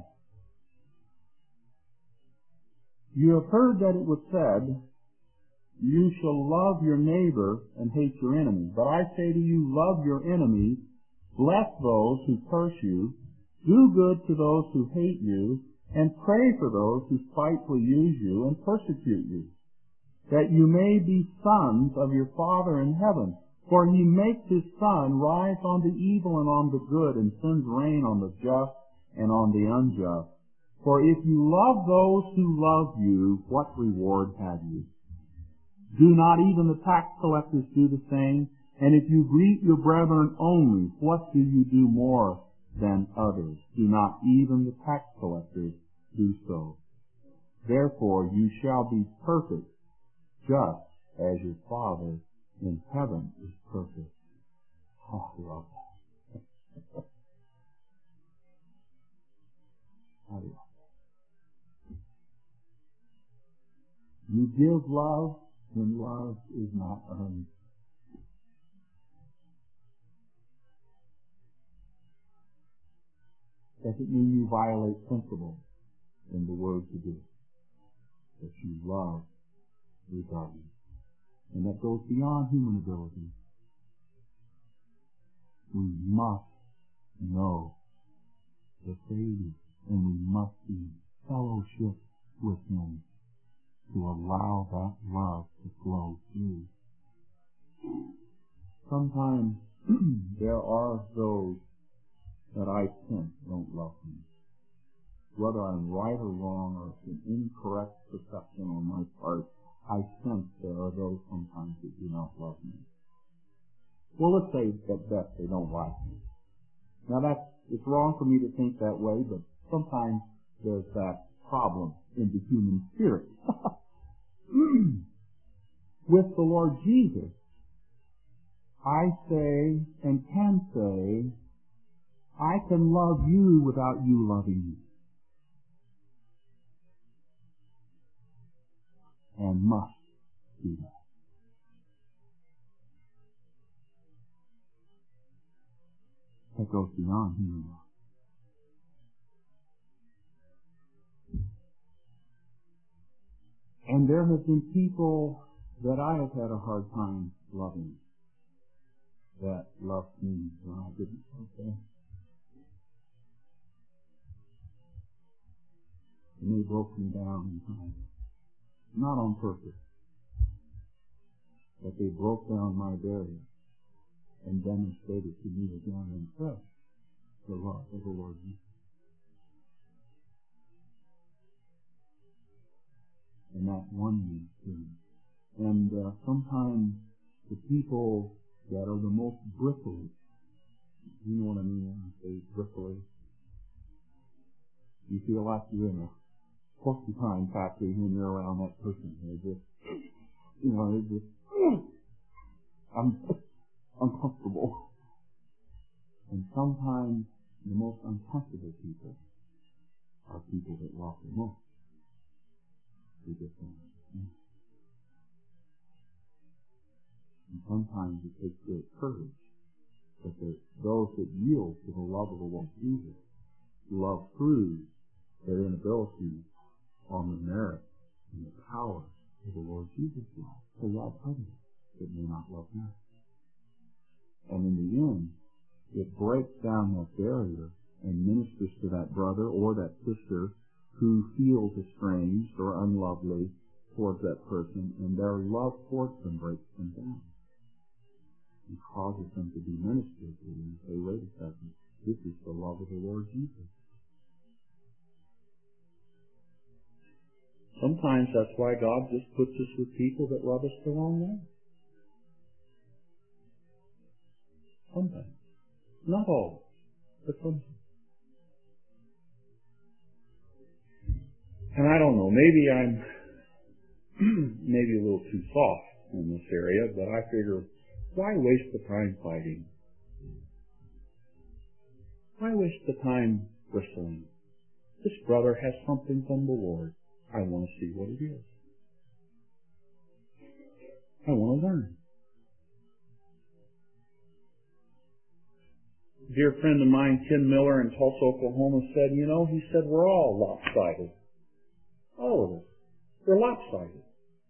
You have heard that it was said, you shall love your neighbor and hate your enemy. But I say to you, love your enemies, bless those who curse you, do good to those who hate you, and pray for those who spitefully use you and persecute you, that you may be sons of your Father in heaven. For he makes his sun rise on the evil and on the good, and sends rain on the just and on the unjust. For if you love those who love you, what reward have you? Do not even the tax collectors do the same? And if you greet your brethren only, what do you do more than others? Do not even the tax collectors do so? Therefore you shall be perfect, just as your Father in heaven is perfect. Oh, I love that. I love that. You give love when love is not earned. Doesn't mean you violate principle in the words you do. That you love regardless. And that goes beyond human ability. We must know the Savior, and we must be in fellowship with Him to allow that love to flow through. Sometimes there are those that I sense don't love me. Whether I'm right or wrong, or it's an incorrect perception on my part, I sense there are those sometimes that do not love me. Well, let's say at best they don't like me. Now it's wrong for me to think that way, but sometimes there's that problem in the human spirit. With the Lord Jesus, I say and can say, I can love you without you loving me. And must do that. That goes beyond human law. And there have been people that I have had a hard time loving that loved me when I didn't. Okay. And they broke me down in time. Not on purpose, but they broke down my barrier and demonstrated to me again and fresh the love of the Lord Jesus. And that won me too. And sometimes the people that are the most bristly, you know what I mean when I say bristly? You feel like you're in a porcupine factory when you're around that person. They're just, they're just uncomfortable. And sometimes the most uncomfortable people are people that love the most. Sometimes it takes great courage. But those that yield to the love of the Lord Jesus, love proves their inability on the merit and the power of the Lord Jesus' love to love others that may not love them. And in the end, it breaks down that barrier and ministers to that brother or that sister who feels estranged or unlovely towards that person, and their love towards them breaks them down and causes them to be ministered to and say, wait a second, this is the love of the Lord Jesus. Sometimes that's why God just puts us with people that rub us the wrong way. Sometimes. Not always, but sometimes. And I don't know, maybe I'm maybe a little too soft in this area, but I figure, why waste the time fighting? Why waste the time bristling? This brother has something from the Lord. I want to see what it is. I want to learn. A dear friend of mine, Ken Miller in Tulsa, Oklahoma, said, he said, we're all lopsided. All of us. We're lopsided.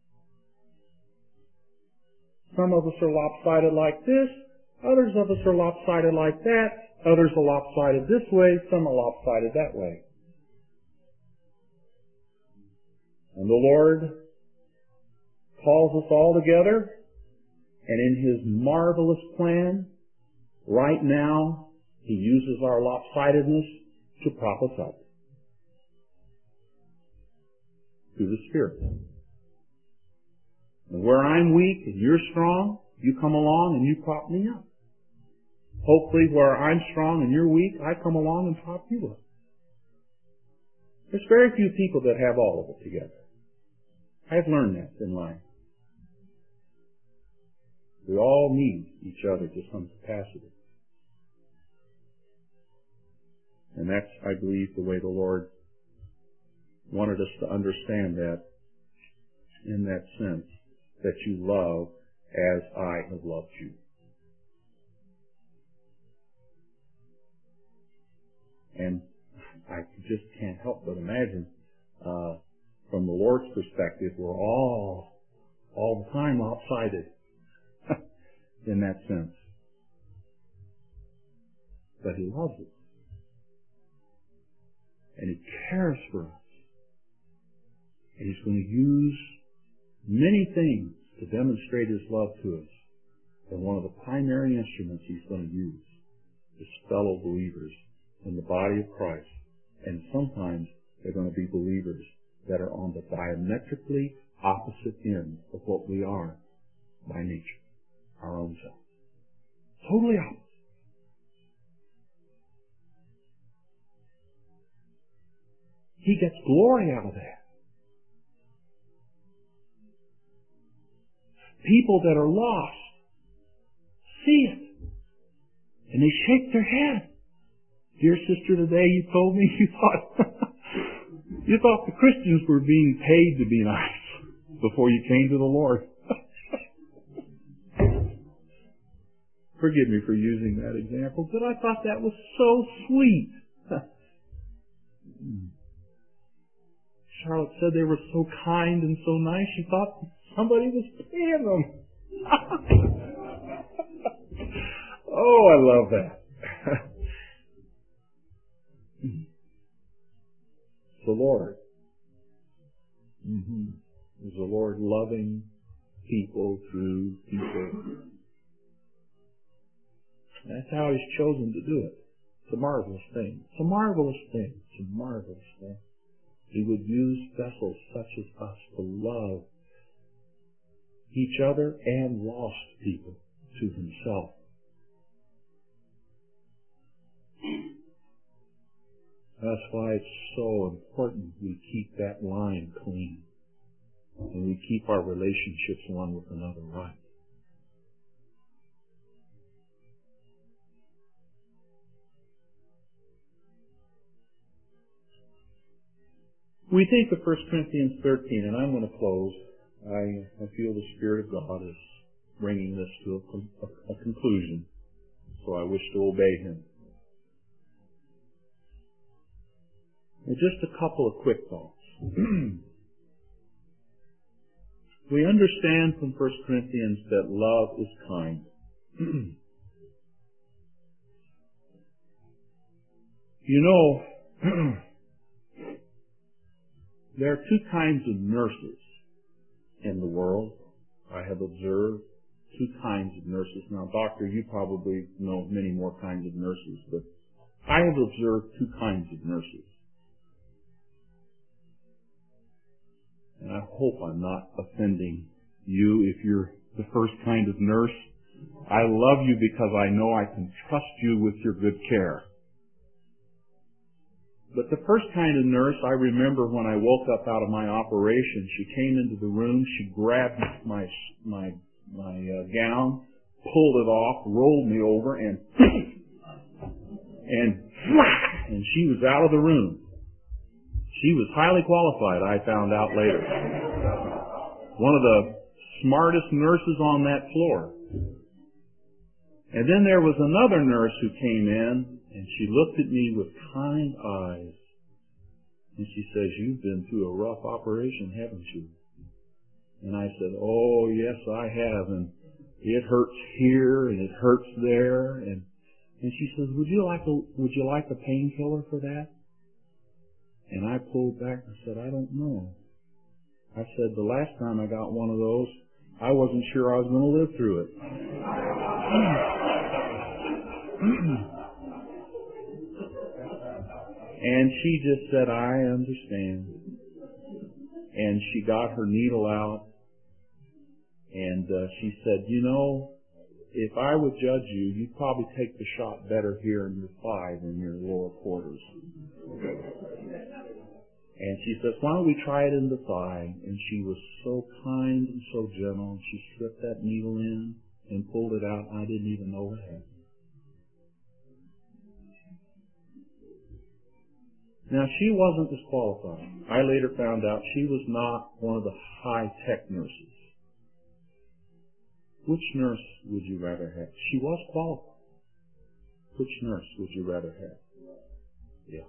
Some of us are lopsided like this. Others of us are lopsided like that. Others are lopsided this way. Some are lopsided that way. And the Lord calls us all together, and in His marvelous plan, right now, He uses our lopsidedness to prop us up through the Spirit. And where I'm weak and you're strong, you come along and you prop me up. Hopefully where I'm strong and you're weak, I come along and prop you up. There's very few people that have all of it together. I've learned that in life. We all need each other to some capacity. And that's, I believe, the way the Lord wanted us to understand that in that sense, that you love as I have loved you. And I just can't help but imagine, from the Lord's perspective, we're all the time lopsided in that sense. But He loves us. And He cares for us. And He's going to use many things to demonstrate His love to us. And one of the primary instruments He's going to use is fellow believers in the body of Christ. And sometimes they're going to be believers that are on the diametrically opposite end of what we are by nature, our own self. Totally opposite. He gets glory out of that. People that are lost see it, and they shake their head. Dear sister, today you told me you thought the Christians were being paid to be nice before you came to the Lord. Forgive me for using that example, but I thought that was so sweet. Charlotte said they were so kind and so nice, she thought somebody was paying them. Oh, I love that. The Lord. Is the Lord loving people through people. That's how He's chosen to do it. It's a marvelous thing. It's a marvelous thing. It's a marvelous thing. He would use vessels such as us to love each other and lost people to Himself. That's why it's so important we keep that line clean and we keep our relationships one with another right. We think of 1 Corinthians 13, and I'm going to close. I feel the Spirit of God is bringing this to a conclusion, so I wish to obey him. And just a couple of quick thoughts. We understand from 1 Corinthians that love is kind. You know, there are two kinds of nurses in the world. I have observed two kinds of nurses. Now, doctor, you probably know many more kinds of nurses, but I have observed two kinds of nurses. And I hope I'm not offending you if you're the first kind of nurse. I love you because I know I can trust you with your good care. But the first kind of nurse, I remember when I woke up out of my operation, she came into the room, she grabbed my gown, pulled it off, rolled me over, and she was out of the room. She was highly qualified, I found out later. One of the smartest nurses on that floor. And then there was another nurse who came in, and she looked at me with kind eyes. And she says, "You've been through a rough operation, haven't you?" And I said, "Oh, yes, I have. And it hurts here, and it hurts there." And she says, would you like a painkiller for that?" And I pulled back and said, "I don't know." I said, "The last time I got one of those, I wasn't sure I was going to live through it." And she just said, "I understand." And she got her needle out, and she said, "You know, if I would judge you, you'd probably take the shot better here in your thigh than your lower quarters." And she says, "Why don't we try it in the thigh?" And she was so kind and so gentle. She slipped that needle in and pulled it out. I didn't even know what happened. Now, she wasn't disqualified. I later found out she was not one of the high-tech nurses. Which nurse would you rather have? She was qualified. Which nurse would you rather have? Yeah.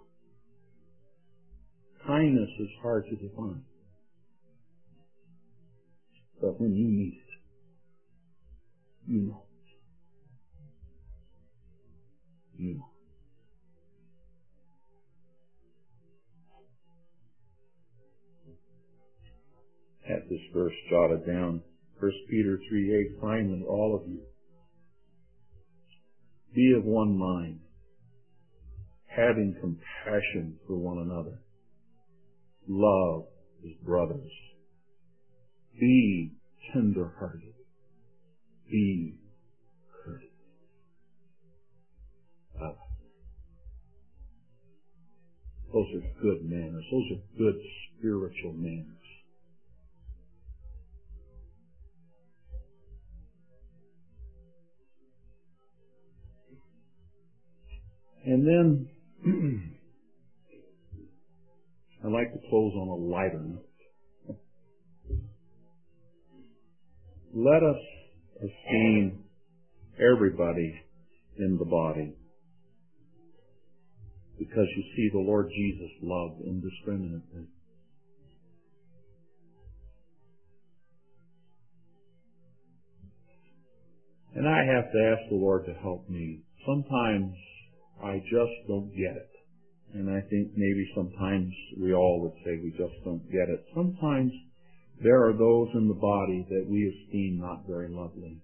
Kindness is hard to define. But when you need it, you know. You know. Had this verse jotted down. 1 Peter 3:8, "Finally, all of you, be of one mind, having compassion for one another. Love as brothers. Be tender-hearted. Be courteous." Those are good manners. Those are good spiritual manners. And then I'd like to close on a lighter note. Let us esteem everybody in the body, because you see, the Lord Jesus loved indiscriminately. And I have to ask the Lord to help me. Sometimes I just don't get it. And I think maybe sometimes we all would say we just don't get it. Sometimes there are those in the body that we esteem not very lovely.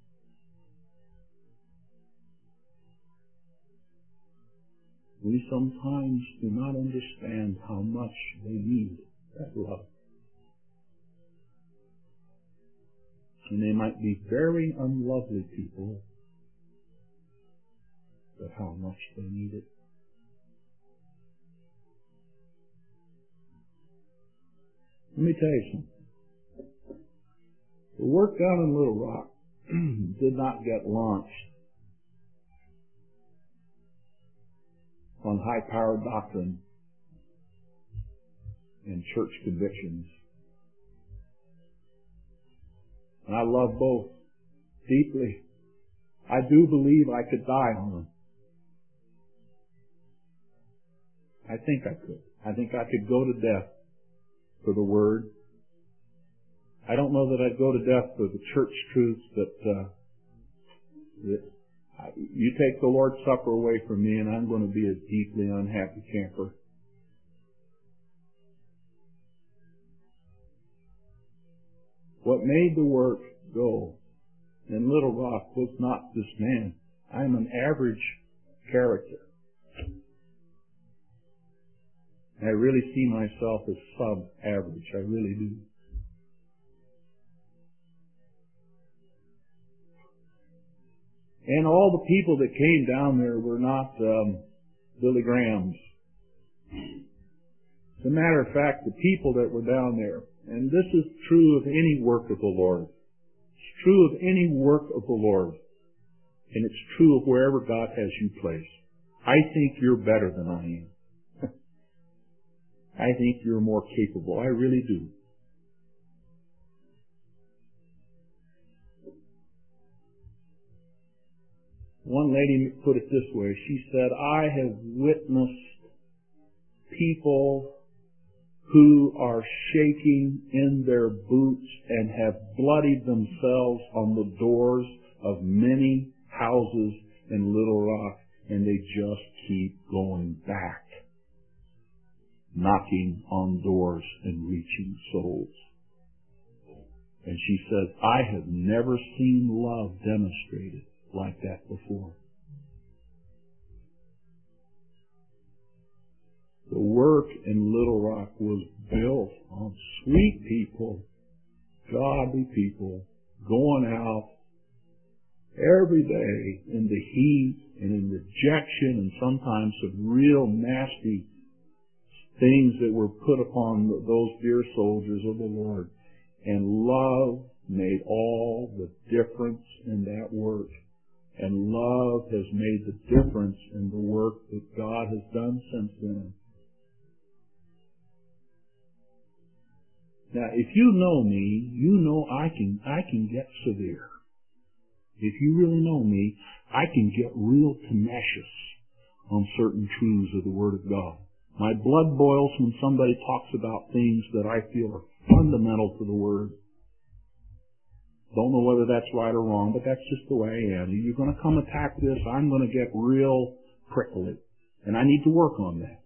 We sometimes do not understand how much they need that love. And they might be very unlovely people, but how much they need it. Let me tell you something. The work down in Little Rock did not get launched on high-powered doctrine and church convictions. And I love both. deeply. I do believe I could die on them. I think I could. I think I could go to death for the Word. I don't know that I'd go to death for the church truths that you take the Lord's Supper away from me and I'm going to be a deeply unhappy camper. What made the work go in Little Rock was not this man. I'm an average character. I really see myself as sub-average. I really do. And all the people that came down there were not Billy Grahams. As a matter of fact, the people that were down there, and this is true of any work of the Lord. It's true of any work of the Lord. And it's true of wherever God has you placed. I think you're better than I am. I think you're more capable. I really do. One lady put it this way. She said, I have witnessed people who are shaking in their boots and have bloodied themselves on the doors of many houses in Little Rock, and they just keep going back, knocking on doors and reaching souls. And she says, I have never seen love demonstrated like that before. The work in Little Rock was built on sweet people, godly people, going out every day in the heat and in rejection and sometimes some real nasty things that were put upon those dear soldiers of the Lord. And love made all the difference in that work. And love has made the difference in the work that God has done since then. Now, if you know me, you know I can get severe. If you really know me, I can get real tenacious on certain truths of the Word of God. My blood boils when somebody talks about things that I feel are fundamental to the Word. Don't know whether that's right or wrong, but that's just the way I am. You're going to come attack this, I'm going to get real prickly. And I need to work on that.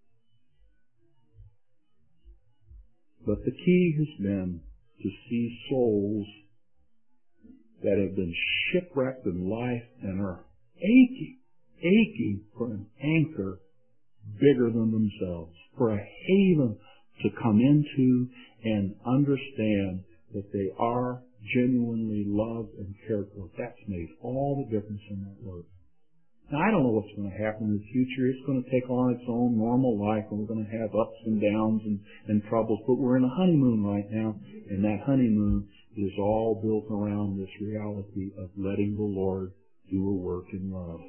But the key has been to see souls that have been shipwrecked in life and are aching for an anchor bigger than themselves, for a haven to come into and understand that they are genuinely loved and cared for. That's made all the difference in that work. Now, I don't know what's going to happen in the future. It's going to take on its own normal life, and we're going to have ups and downs and troubles, but we're in a honeymoon right now, and that honeymoon is all built around this reality of letting the Lord do a work in love.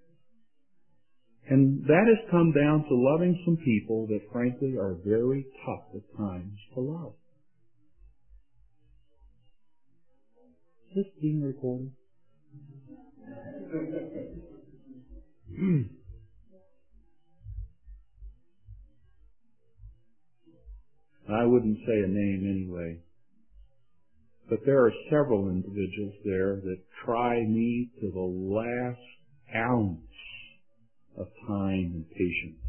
And that has come down to loving some people that frankly are very tough at times to love. Is this being recorded? I wouldn't say a name anyway. But there are several individuals there that try me to the last ounce of time and patience.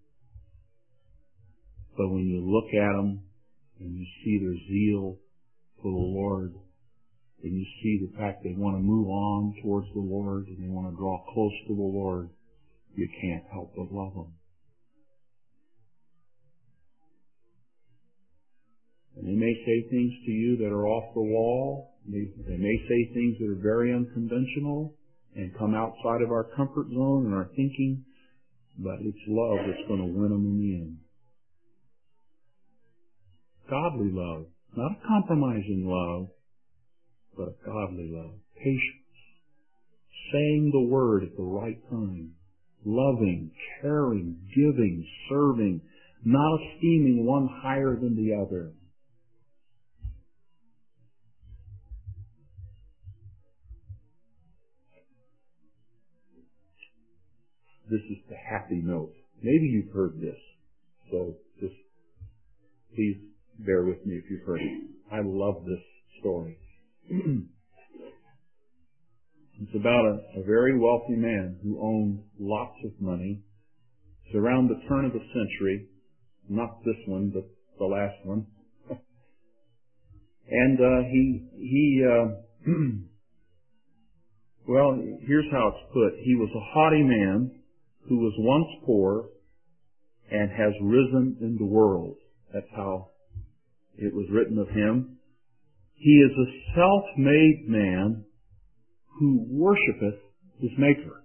But when you look at them and you see their zeal for the Lord, and you see the fact they want to move on towards the Lord and they want to draw close to the Lord, you can't help but love them. And they may say things to you that are off the wall. They may say things that are very unconventional and come outside of our comfort zone and our thinking, but it's love that's going to win them in the end. Godly love, not a compromising love, but a godly love. Patience. Saying the word at the right time. Loving, caring, giving, serving, not esteeming one higher than the other. this is the happy note. Maybe you've heard this, so just please bear with me if you've heard it. I love this story. It's about a very wealthy man who owned lots of money. It's around the turn of the century, not this one, but the last one. And well, here's how it's put. He was a haughty man who was once poor and has risen in the world. That's how it was written of him. He is a self-made man who worshipeth his Maker.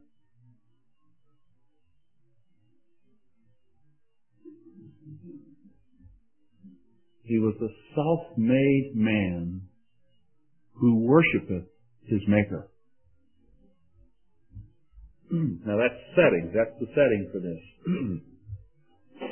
He was a self-made man who worshipeth his Maker. Now that's setting. That's the setting for this.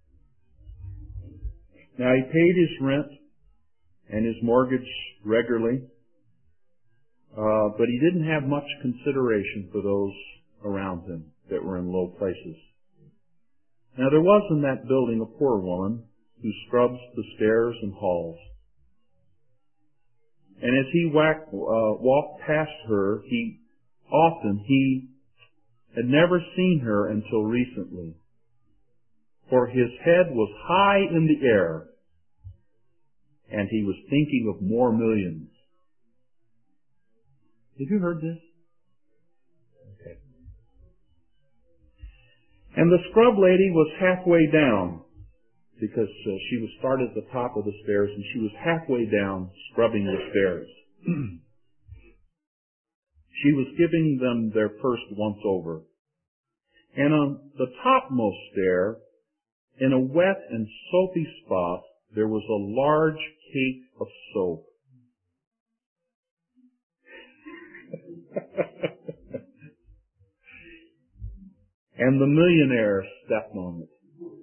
Now he paid his rent and his mortgage regularly, but he didn't have much consideration for those around him that were in low places. Now there was in that building a poor woman who scrubs the stairs and halls. And as he walked past her, he had never seen her until recently, for his head was high in the air, and he was thinking of more millions. Have you heard this? Okay. And the scrub lady was halfway down, because she was started at the top of the stairs, and she was halfway down scrubbing the stairs. She was giving them their first once over. And on the topmost stair, in a wet and soapy spot, there was a large cake of soap. And the millionaire stepped on it.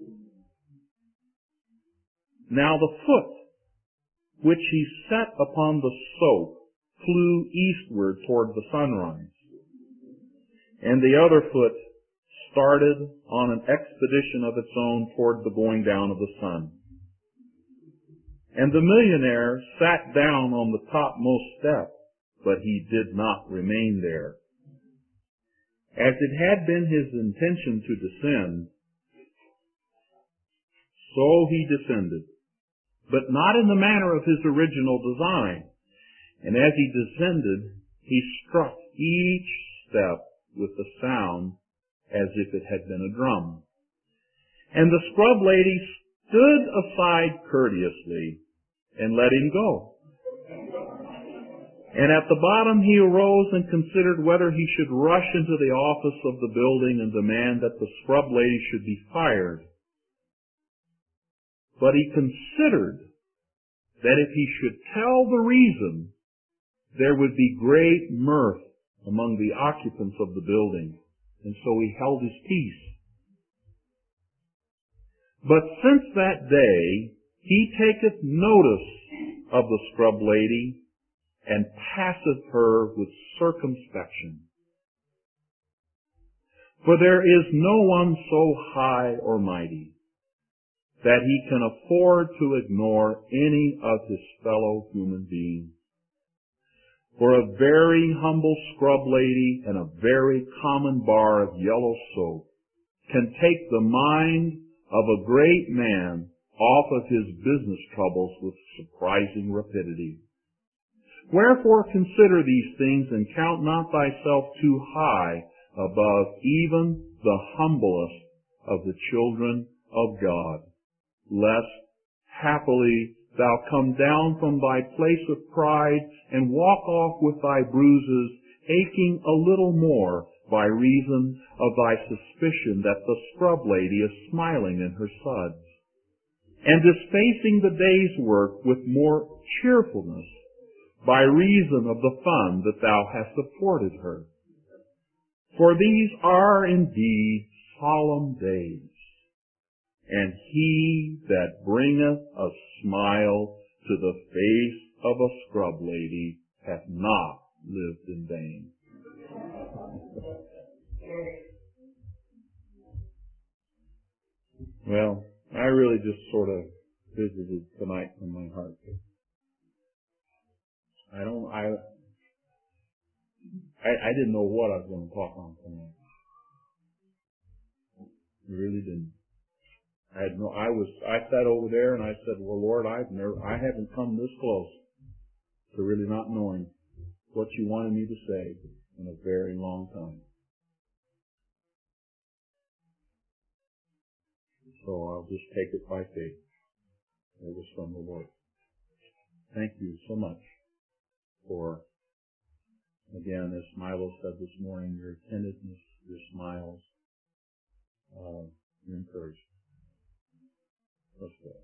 Now the foot which he set upon the soap flew eastward toward the sunrise, and the other foot started on an expedition of its own toward the going down of the sun. And the millionaire sat down on the topmost step, but he did not remain there. As it had been his intention to descend, so he descended, but not in the manner of his original design. And as he descended, he struck each step with a sound as if it had been a drum. And the scrub lady stood aside courteously and let him go. And at the bottom he arose and considered whether he should rush into the office of the building and demand that the scrub lady should be fired. But he considered that if he should tell the reason, there would be great mirth among the occupants of the building, and so he held his peace. But since that day, he taketh notice of the scrub lady, and passeth her with circumspection. For there is no one so high or mighty that he can afford to ignore any of his fellow human beings. For a very humble scrub lady and a very common bar of yellow soap can take the mind of a great man off of his business troubles with surprising rapidity. Wherefore consider these things, and count not thyself too high above even the humblest of the children of God, lest happily thou come down from thy place of pride and walk off with thy bruises, aching a little more by reason of thy suspicion that the scrub lady is smiling in her suds, and disfacing the day's work with more cheerfulness by reason of the fun that thou hast afforded her. For these are indeed solemn days, and he that bringeth a smile to the face of a scrub lady hath not lived in vain. Well, I really just sort of visited tonight from my heart. I didn't know what I was going to talk on tonight. I really didn't. I sat over there and I said, well, Lord, I haven't come this close to really not knowing what you wanted me to say in a very long time. So I'll just take it by faith. It was from the Lord. Thank you so much for, again, as Milo said this morning, your attentiveness, your smiles, your encouragement. Let's go.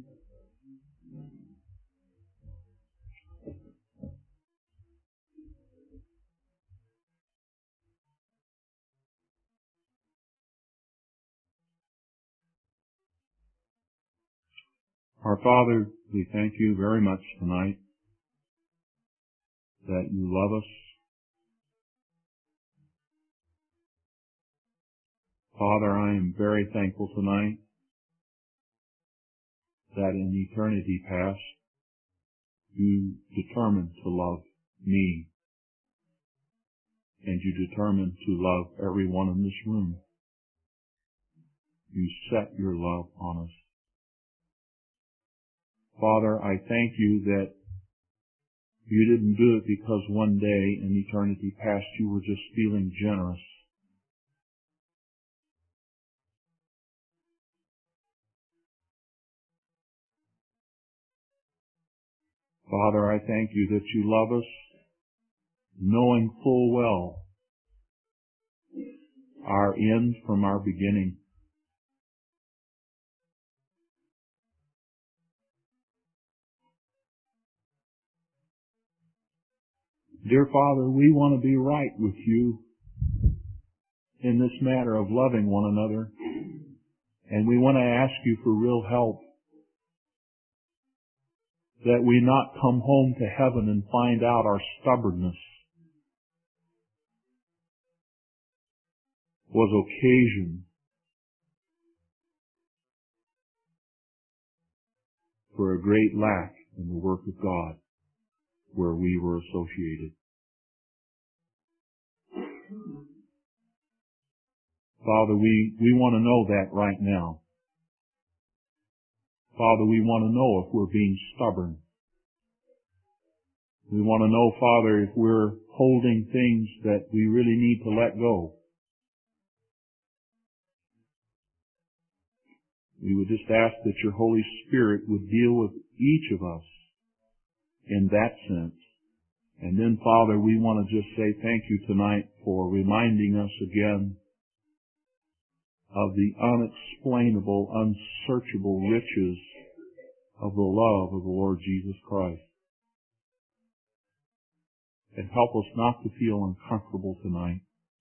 Our Father, we thank you very much tonight that you love us. Father, I am very thankful tonight that in eternity past, you determined to love me, and you determined to love everyone in this room. You set your love on us. Father, I thank you that you didn't do it because one day in eternity past you were just feeling generous. Father, I thank you that you love us, knowing full well our end from our beginning. Dear Father, we want to be right with you in this matter of loving one another, and we want to ask you for real help, that we not come home to heaven and find out our stubbornness was occasion for a great lack in the work of God where we were associated. Father, we want to know that right now. Father, we want to know if we're being stubborn. We want to know, Father, if we're holding things that we really need to let go. We would just ask that your Holy Spirit would deal with each of us in that sense. And then, Father, we want to just say thank you tonight for reminding us again of the unexplainable, unsearchable riches of the love of the Lord Jesus Christ. And help us not to feel uncomfortable tonight.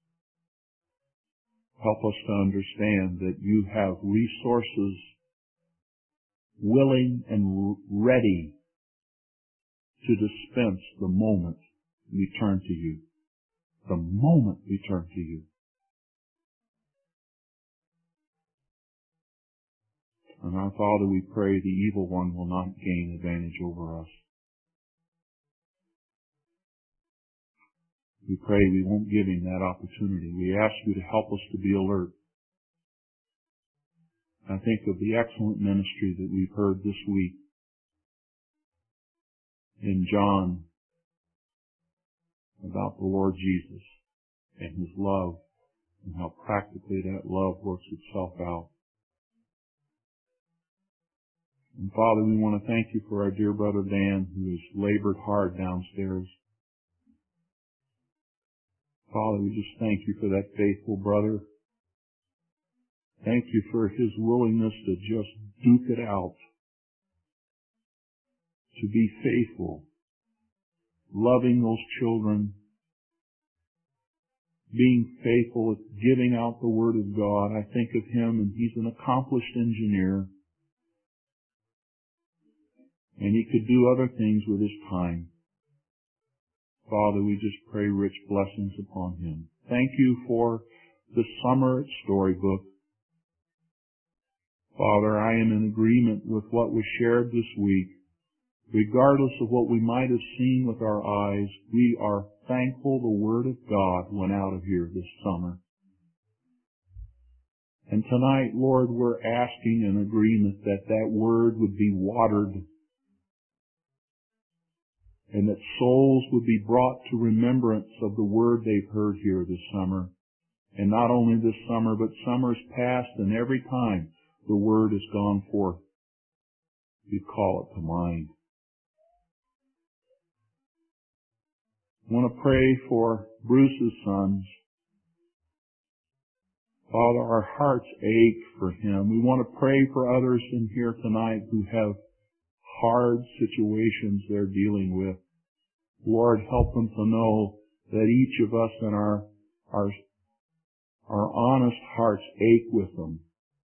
Help us to understand that you have resources willing and ready to dispense the moment we turn to you. The moment we turn to you. And our Father, we pray the evil one will not gain advantage over us. We pray we won't give him that opportunity. We ask you to help us to be alert. I think of the excellent ministry that we've heard this week in John about the Lord Jesus and his love and how practically that love works itself out. And Father, we want to thank you for our dear brother Dan, who has labored hard downstairs. Father, we just thank you for that faithful brother. Thank you for his willingness to just duke it out, to be faithful, loving those children, being faithful at giving out the Word of God. I think of him, and he's an accomplished engineer, and he could do other things with his time. Father, we just pray rich blessings upon him. Thank you for the summer at Storybook. Father, I am in agreement with what was shared this week. Regardless of what we might have seen with our eyes, we are thankful the Word of God went out of here this summer. And tonight, Lord, we're asking in agreement that that Word would be watered and that souls would be brought to remembrance of the Word they've heard here this summer. And not only this summer, but summers past, and every time the Word has gone forth, we call it to mind. I want to pray for Bruce's sons. Father, our hearts ache for him. We want to pray for others in here tonight who have hard situations they're dealing with. Lord, help them to know that each of us in our honest hearts ache with them.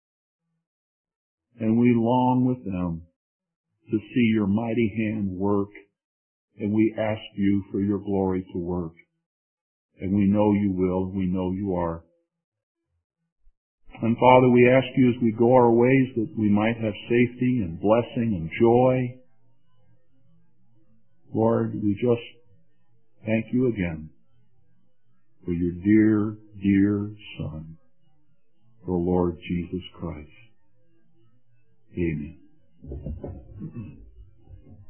And we long with them to see your mighty hand work. And we ask you for your glory to work. And we know you will. We know you are. And Father, we ask you as we go our ways that we might have safety and blessing and joy. Lord, we just thank you again for your dear, dear Son, the Lord Jesus Christ. Amen.